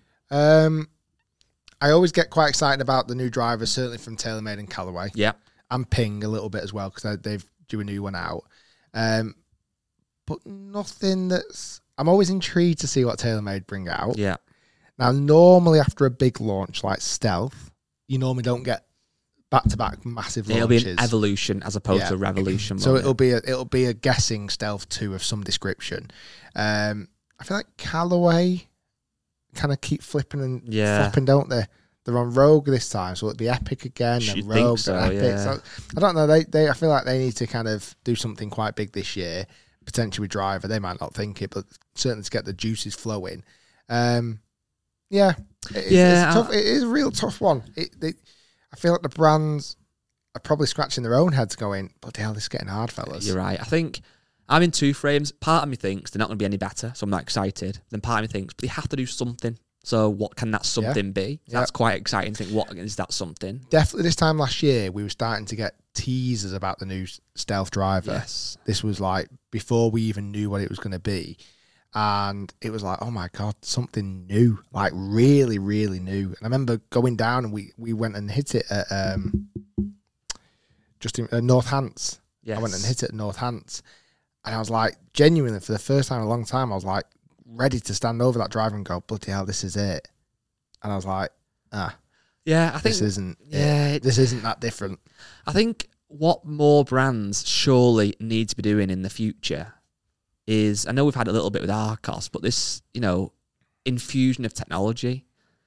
I always get quite excited about the new drivers, certainly from TaylorMade and Callaway. Yeah. And Ping a little bit as well, because they've do a new one out. But nothing that's... I'm always intrigued to see what TaylorMade bring out. Yeah. Now, normally after a big launch like Stealth, you normally don't get back-to-back massive launches. It'll be an evolution as opposed to a revolution. So it'll be a guessing Stealth 2 of some description. I feel like Callaway kind of keep flipping and flopping, don't they? They're on Rogue this time, so it'll be Epic again, and Rogue, so, Epic. Yeah. So I don't know. I feel like they need to kind of do something quite big this year, potentially with Driver. They might not think it, but certainly to get the juices flowing. It's tough. It is a real tough one. I feel like the brands are probably scratching their own heads, going, "Bloody hell, this is getting hard, fellas." You're right. I think I'm in 2 frames. Part of me thinks they're not going to be any better, so I'm not excited. Then part of me thinks, but they have to do something. So what can that something be? That's quite exciting to think, what is that something? Definitely this time last year, we were starting to get teasers about the new Stealth driver. Yes. This was like before we even knew what it was going to be. And it was like, oh my God, something new, like really, really new. And I remember going down and we went and hit it at just in North Hants. Yes. I went and hit it at North Hants. And I was like, genuinely, for the first time in a long time, I was like, ready to stand over that driver and go, bloody hell, this is it. And I was like, yeah, I think this isn't that different. I think what more brands surely need to be doing in the future is, I know we've had a little bit with Arcos, but this, infusion of technology,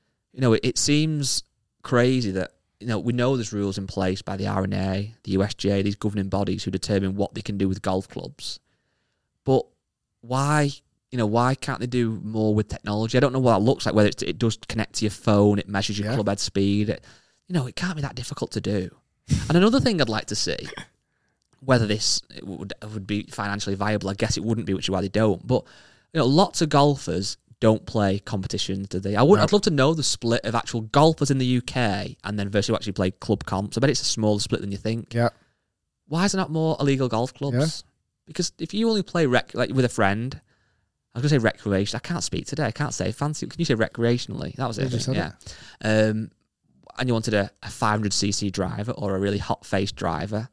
it seems crazy that, we know there's rules in place by the R&A, the USGA, these governing bodies who determine what they can do with golf clubs. But why can't they do more with technology? I don't know what that looks like, whether it does connect to your phone, it measures your club head speed. It can't be that difficult to do. And another thing I'd like to see, whether this would be financially viable, I guess it wouldn't be, which is why they don't. But lots of golfers don't play competitions, do they? I'd love to know the split of actual golfers in the UK and then versus who actually play club comps. I bet it's a smaller split than you think. Yeah. Why is there not more illegal golf clubs? Yeah. Because if you only play with a friend, I was going to say recreation. I can't speak today. I can't say fancy. Can you say recreationally? That was it. Yeah. And you wanted a 500cc driver or a really hot-faced driver.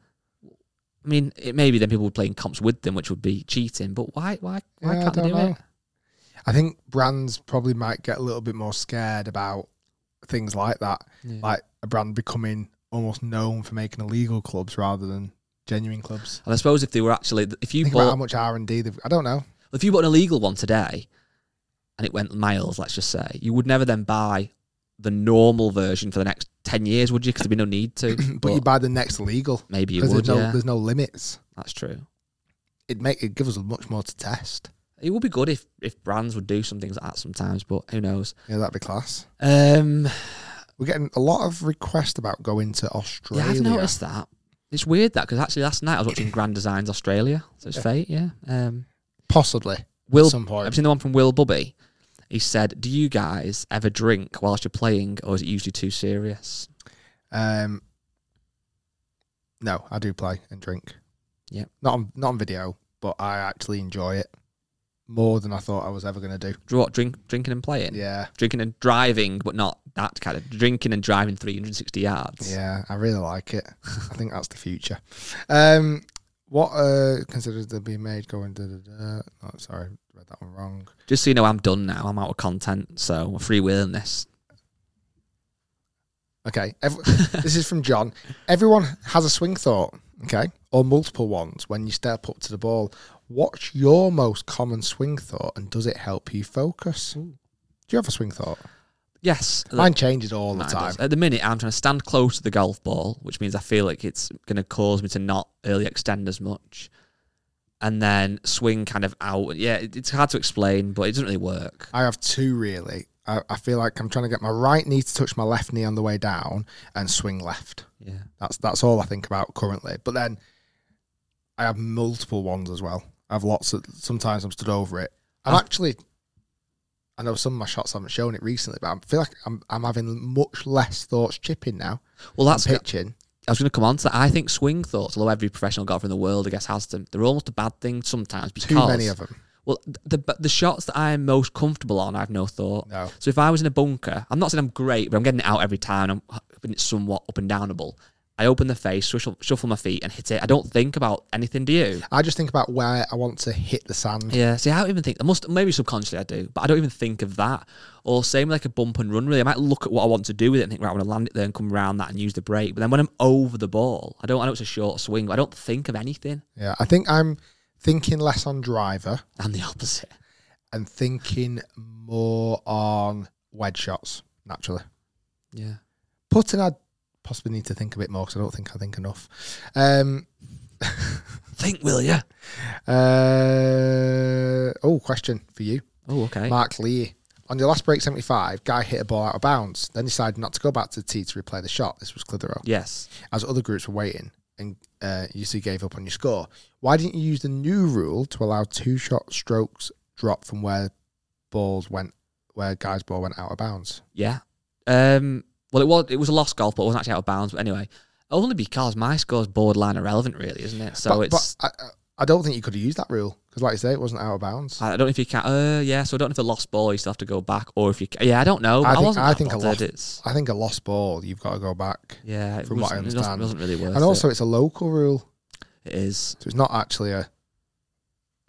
I mean, it maybe then people would play in comps with them, which would be cheating. But why can't they do it? I think brands probably might get a little bit more scared about things like that, like a brand becoming almost known for making illegal clubs rather than genuine clubs. And I suppose if they were actually, think about how much R&D they've, I don't know. If you bought an illegal one today and it went miles, let's just say, you would never then buy the normal version for the next 10 years, would you? Because there'd be no need to. But you buy the next legal. Maybe you would, there's no limits. That's true. It gives us much more to test. It would be good if brands would do some things like that sometimes, but who knows? Yeah, that'd be class. We're getting a lot of requests about going to Australia. Yeah, I've noticed that. It's weird that, because actually last night I was watching Grand Designs Australia, so it's fate, yeah. Possibly, at some point. I've seen the one from Will Bubby. He said, do you guys ever drink whilst you're playing, or is it usually too serious? No, I do play and drink. Yeah. Not on video, but I actually enjoy it more than I thought I was ever going to do. What, drinking and playing? Yeah. Drinking and driving, but not that kind of drinking and driving 360 yards. Yeah, I really like it. I think that's the future. What considered to be made going Oh, sorry, read that one wrong. Just so you know, I'm done now. I'm out of content, so I'm freewheeling this. Okay, this is from John. Everyone has a swing thought, okay, or multiple ones when you step up to the ball. What's your most common swing thought, and does it help you focus? Do you have a swing thought? Yes. Mine changes all the time. At the minute, I'm trying to stand close to the golf ball, which means I feel like it's going to cause me to not early extend as much. And then swing kind of out. Yeah, it's hard to explain, but it doesn't really work. I have two, really. I feel like I'm trying to get my right knee to touch my left knee on the way down and swing left. Yeah. That's all I think about currently. But then I have multiple ones as well. I have lots of, sometimes I'm stood over it. I know some of my shots haven't shown it recently, but I feel like I'm having much less thoughts chipping now. Well, that's pitching. I was going to come on to that. I think swing thoughts, although every professional golfer in the world, I guess, has them, they're almost a bad thing sometimes because... Too many of them. Well, the shots that I'm most comfortable on, I have no thought. No. So if I was in a bunker, I'm not saying I'm great, but I'm getting it out every time, I'm hoping it's somewhat up and downable. I open the face, shuffle my feet and hit it. I don't think about anything, do you? I just think about where I want to hit the sand. Yeah, see, I don't even think, maybe subconsciously I do, but I don't even think of that. Or same like a bump and run, really. I might look at what I want to do with it and think, right, I want to land it there and come around that and use the brake. But then when I'm over the ball, I know it's a short swing, but I don't think of anything. Yeah, I think I'm thinking less on driver. And the opposite. And thinking more on wedge shots, naturally. Yeah. Putting, I'd possibly need to think a bit more because I don't think I think enough. Think, will ya? Question for you. Oh, okay. Mark Lee. On your last break 75, guy hit a ball out of bounds, then decided not to go back to the tee to replay the shot. This was Clitheroe. Yes. As other groups were waiting, and you see gave up on your score. Why didn't you use the new rule to allow 2 shot strokes drop from where guy's ball went out of bounds? Yeah. Well, it was a lost golf, but it wasn't actually out of bounds. But anyway, only because my score's borderline irrelevant, really, isn't it? So but I don't think you could have used that rule because, like you say, it wasn't out of bounds. I don't know if you can. Yeah, so I don't know if the lost ball you still have to go back, or if you. Yeah, I don't know. I think a lost ball you've got to go back. Yeah, from what I understand, it doesn't really work. And also, it's a local rule. It is. So it's not actually a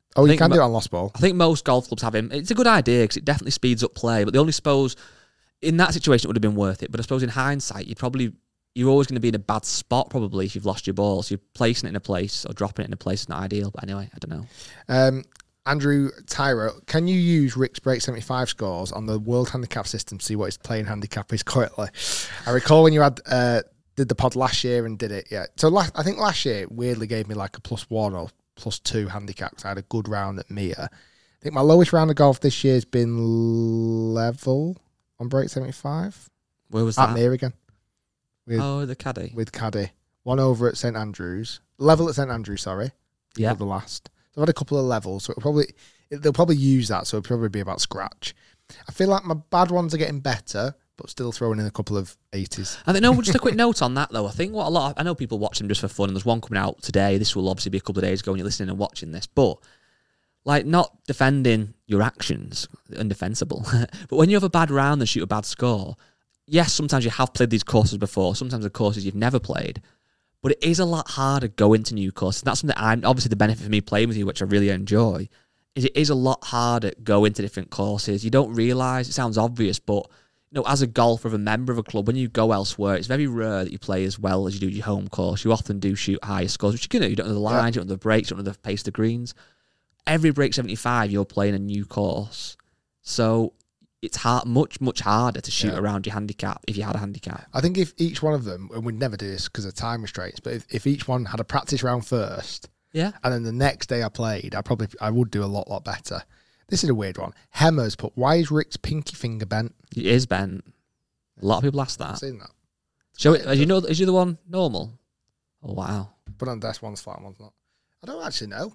Oh, you think can do it on lost ball. I think most golf clubs have him. It's a good idea because it definitely speeds up play. But the only suppose in that situation it would have been worth it. But I suppose in hindsight, you're always going to be in a bad spot probably if you've lost your ball. So you're placing it in a place or dropping it in a place is not ideal. But anyway, I don't know. Andrew Tyro, can you use Rick's Break 75 scores on the World Handicap system to see what his playing handicap is currently? I recall when you did the pod last year and did it, yeah. So I think last year it weirdly gave me like a +1 or +2 handicap because I had a good round at Mia. I think my lowest round of golf this year has been level on Break 75. Where was that? At Mia again. The Caddy. With Caddy. One over at St Andrews. Level at St Andrews, sorry. Yeah. The last. So I've had a couple of levels, so they'll probably use that, so it'll probably be about scratch. I feel like my bad ones are getting better, but still throwing in a couple of 80s. I think, just a quick note on that, though. I think I know people watch them just for fun, and there's one coming out today. This will obviously be a couple of days ago when you're listening and watching this, but like not defending your actions, undefensible. But when you have a bad round and shoot a bad score, yes, sometimes you have played these courses before, sometimes the courses you've never played, but it is a lot harder going to new courses. That's something obviously the benefit for me playing with you, which I really enjoy, is it is a lot harder going to different courses. You don't realise, it sounds obvious, but as a golfer, as a member of a club, when you go elsewhere, it's very rare that you play as well as you do your home course. You often do shoot higher scores, which you can do. You don't know the lines, you don't know the breaks, you don't know the pace of the greens. Every break 75, you're playing a new course. So it's much harder to shoot around your handicap if you had a handicap. I think if each one of them, and we'd never do this because of time restraints, but if each one had a practice round first, and then the next day I played, I would do a lot better. This is a weird one. Hemmers put, why is Rick's pinky finger bent? It is bent. A lot of people ask that. I've seen that. Show it. Is you the one normal? Oh wow. But on desk, one's flat, one's not. I don't actually know.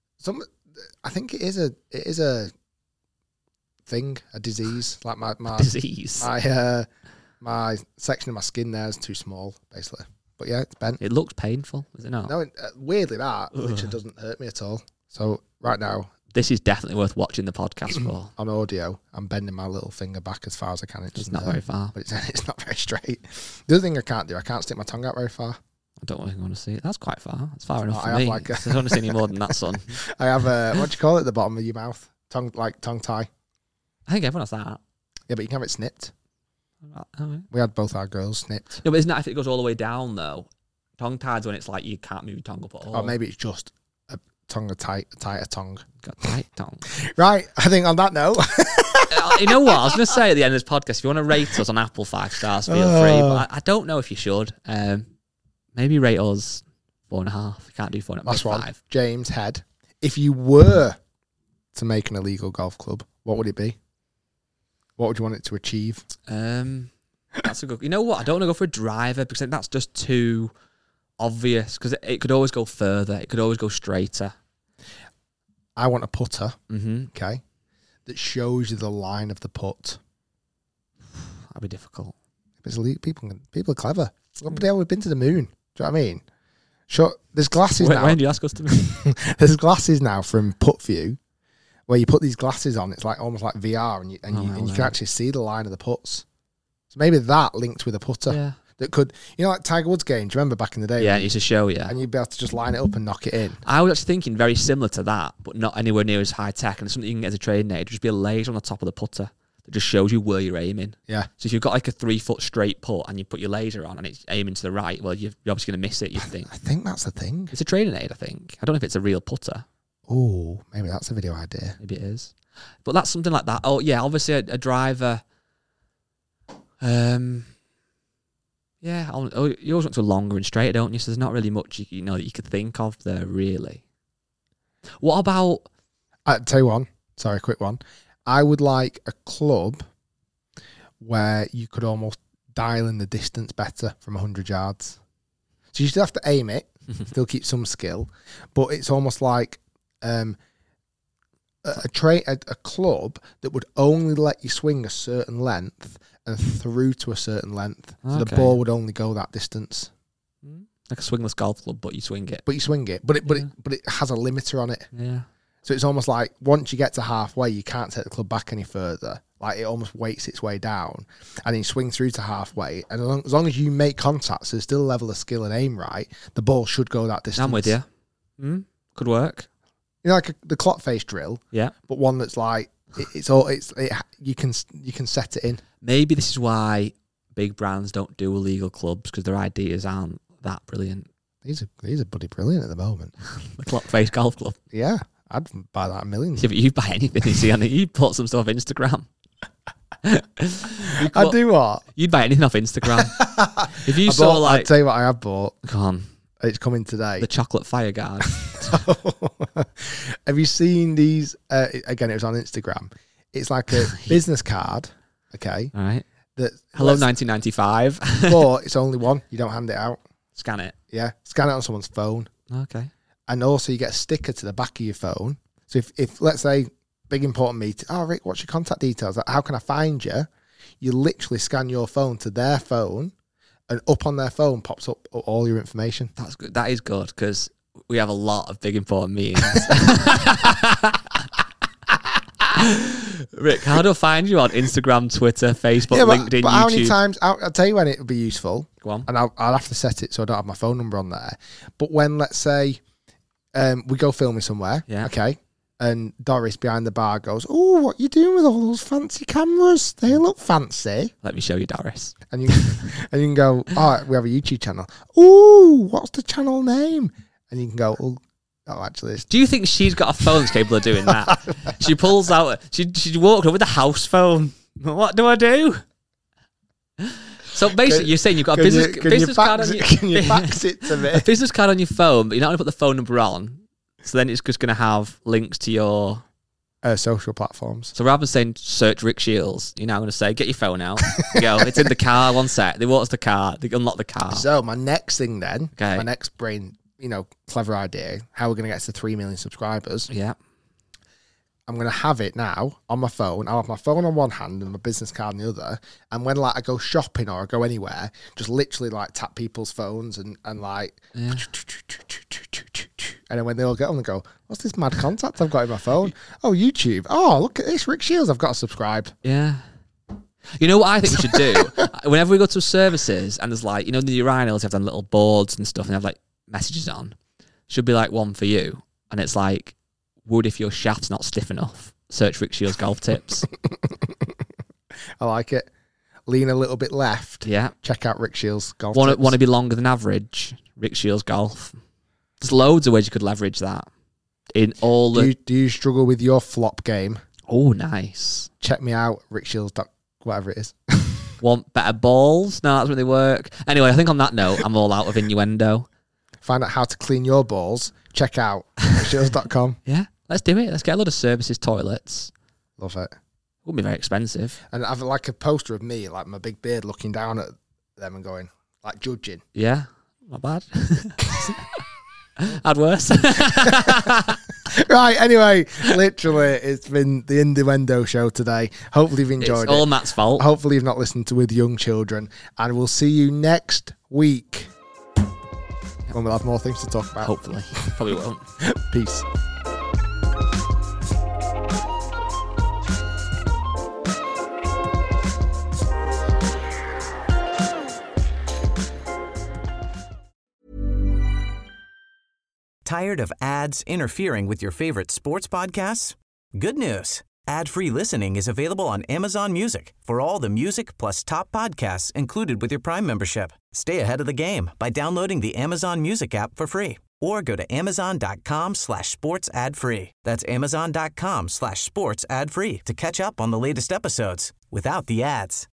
I think it is a thing, a disease. Like my disease. My section of my skin there is too small, basically. But yeah, it's bent. It looks painful, is it not? No, weirdly that literally doesn't hurt me at all. So right now, this is definitely worth watching the podcast for. On audio, I'm bending my little finger back as far as I can. It's not very far, but it's not very straight. The other thing I can't stick my tongue out very far. I don't really want to see it. That's quite far. It's far enough for I me. I don't want to see any more than that, son. I have what do you call it at the bottom of your mouth? Tongue tie. I think everyone has that. Yeah, but you can have it snipped. Right. We had both our girls snipped. No, but isn't that if it goes all the way down though? Tongue tied's when it's like you can't move your tongue up at all. Or maybe it's just a tighter tongue. Got tight tongue. Right, I think on that note. You know what? I was going to say at the end of this podcast, if you want to rate us on Apple 5 stars, feel free. But I don't know if you should. Maybe rate us 4.5. You can't do 4.5. Last one. 5. James Head. If you were to make an illegal golf club, what would it be? What would you want it to achieve? That's a good. You know what? I don't want to go for a driver because that's just too obvious. Because it could always go further. It could always go straighter. I want a putter. Mm-hmm. Okay, that shows you the line of the putt. That'd be difficult. It's people are clever. We've been to the moon. Do you know what I mean? Sure. There's glasses now. When do you ask us to move? There's glasses now from PutView where you put these glasses on. It's like almost like VR, and you can actually see the line of the putts. So maybe that linked with a putter. Yeah. That could, like Tiger Woods game. Do you remember back in the day? Yeah, it used to show you. And you'd be able to just line it up and knock it in. I was actually thinking very similar to that, but not anywhere near as high tech. And something you can get as a training aid. Just be a laser on the top of the putter that just shows you where you're aiming. Yeah. So if you've got like a 3-foot straight putt and you put your laser on and it's aiming to the right, well, you're obviously going to miss it, you think. I think that's the thing. It's a training aid, I think. I don't know if it's a real putter. Oh, maybe that's a video idea. Maybe it is. But that's something like that. Oh, yeah, obviously a driver. Yeah, you always want to longer and straighter, don't you? So there's not really much that you could think of there, really. What about... I'll tell you one. Sorry, quick one. I would like a club where you could almost dial in the distance better from 100 yards. So you still have to aim it, still keep some skill, but it's almost like a club that would only let you swing a certain length and through to a certain length. So the ball would only go that distance. Like a swingless golf club, but you swing it. But it has a limiter on it. Yeah. So it's almost like once you get to halfway, you can't take the club back any further. Like it almost weights its way down, and then you swing through to halfway. And as long as you make contact, so there's still a level of skill and aim right, the ball should go that distance. I'm with you. Could work. You know, like the clock face drill. Yeah. But one that's like you can set it in. Maybe this is why big brands don't do illegal clubs, because their ideas aren't that brilliant. These are bloody brilliant at the moment. The clock face golf club. Yeah, I'd buy that a million. Yeah, but you buy anything you see on it. You put some stuff off Instagram. I do what? You'd buy anything off Instagram. If you I'll tell you what I have bought. Go on. It's coming today. The chocolate fire guard. Have you seen these? Again, it was on Instagram. It's like a business card. Okay. All right. Hello, 1995. But it's only one. You don't hand it out. Scan it. Yeah. Scan it on someone's phone. Okay. And also you get a sticker to the back of your phone. So if let's say, big important meeting, oh, Rick, what's your contact details? How can I find you? You literally scan your phone to their phone, and up on their phone pops up all your information. That's good. That is good, because we have a lot of big important meetings. Rick, how do I find you on Instagram, Twitter, Facebook, LinkedIn, but YouTube? How many times? I'll tell you when it would be useful. Go on. And I'll have to set it so I don't have my phone number on there. But when, let's say, we go filming somewhere, okay, and Doris behind the bar goes, "Oh, what you doing with all those fancy cameras? They look fancy." Let me show you, Doris. And you can go, "Oh, we have a YouTube channel. Oh, what's the channel name?" And you can go, "Oh, actually." Do you think she's got a phone that's capable of doing that? She pulls out. She walked up with a house phone. What do I do? So basically, you're saying you've got a business card on your... Can you fax it to me? A business card on your phone, but you're not going to put the phone number on. So then it's just going to have links to your... social platforms. So rather than saying, search Rick Shields, you're now going to say, get your phone out. You go, it's in the car, one sec. They walk to the car. They unlock the car. So my next thing then, okay. My next brain, clever idea, how we're going to get to 3 million subscribers. Yeah. I'm going to have it now on my phone. I'll have my phone on one hand and my business card on the other. And when I go shopping or I go anywhere, just literally tap people's phones and Yeah. And then when they all get on, they go, "What's this mad contact I've got in my phone? Oh, YouTube. Oh, look at this, Rick Shields. I've got to subscribe." Yeah. You know what I think we should do? Whenever we go to services and there's the urinals have them little boards and stuff and they have messages on, should be one for you. And it's would if your shaft's not stiff enough, search Rick Shields golf tips. I like it. Lean a little bit left. Yeah. Check out Rick Shields golf tips. Want to be longer than average? Rick Shields golf. There's loads of ways you could leverage that. In all do you struggle with your flop game? Oh, nice. Check me out, Rick Shields. Whatever it is. Want better balls? No, that's where they work. Anyway, I think on that note, I'm all out of innuendo. Find out how to clean your balls. Check out rickshields.com. Yeah, let's do it. Let's get a lot of services toilets. Love it. Wouldn't be very expensive. And I've a poster of me, my big beard, looking down at them and going, judging. Yeah, not bad. Had worse. Right, anyway, literally, it's been the Innuendo show today. Hopefully you've enjoyed it. It's all Matt's fault. Hopefully you've not listened to With Young Children. And we'll see you next week when we'll have more things to talk about. Hopefully. Probably won't. Peace. Tired of ads interfering with your favorite sports podcasts? Good news. Ad-free listening is available on Amazon Music for all the music plus top podcasts included with your Prime membership. Stay ahead of the game by downloading the Amazon Music app for free or go to amazon.com/sports ad free. That's amazon.com/sports ad free to catch up on the latest episodes without the ads.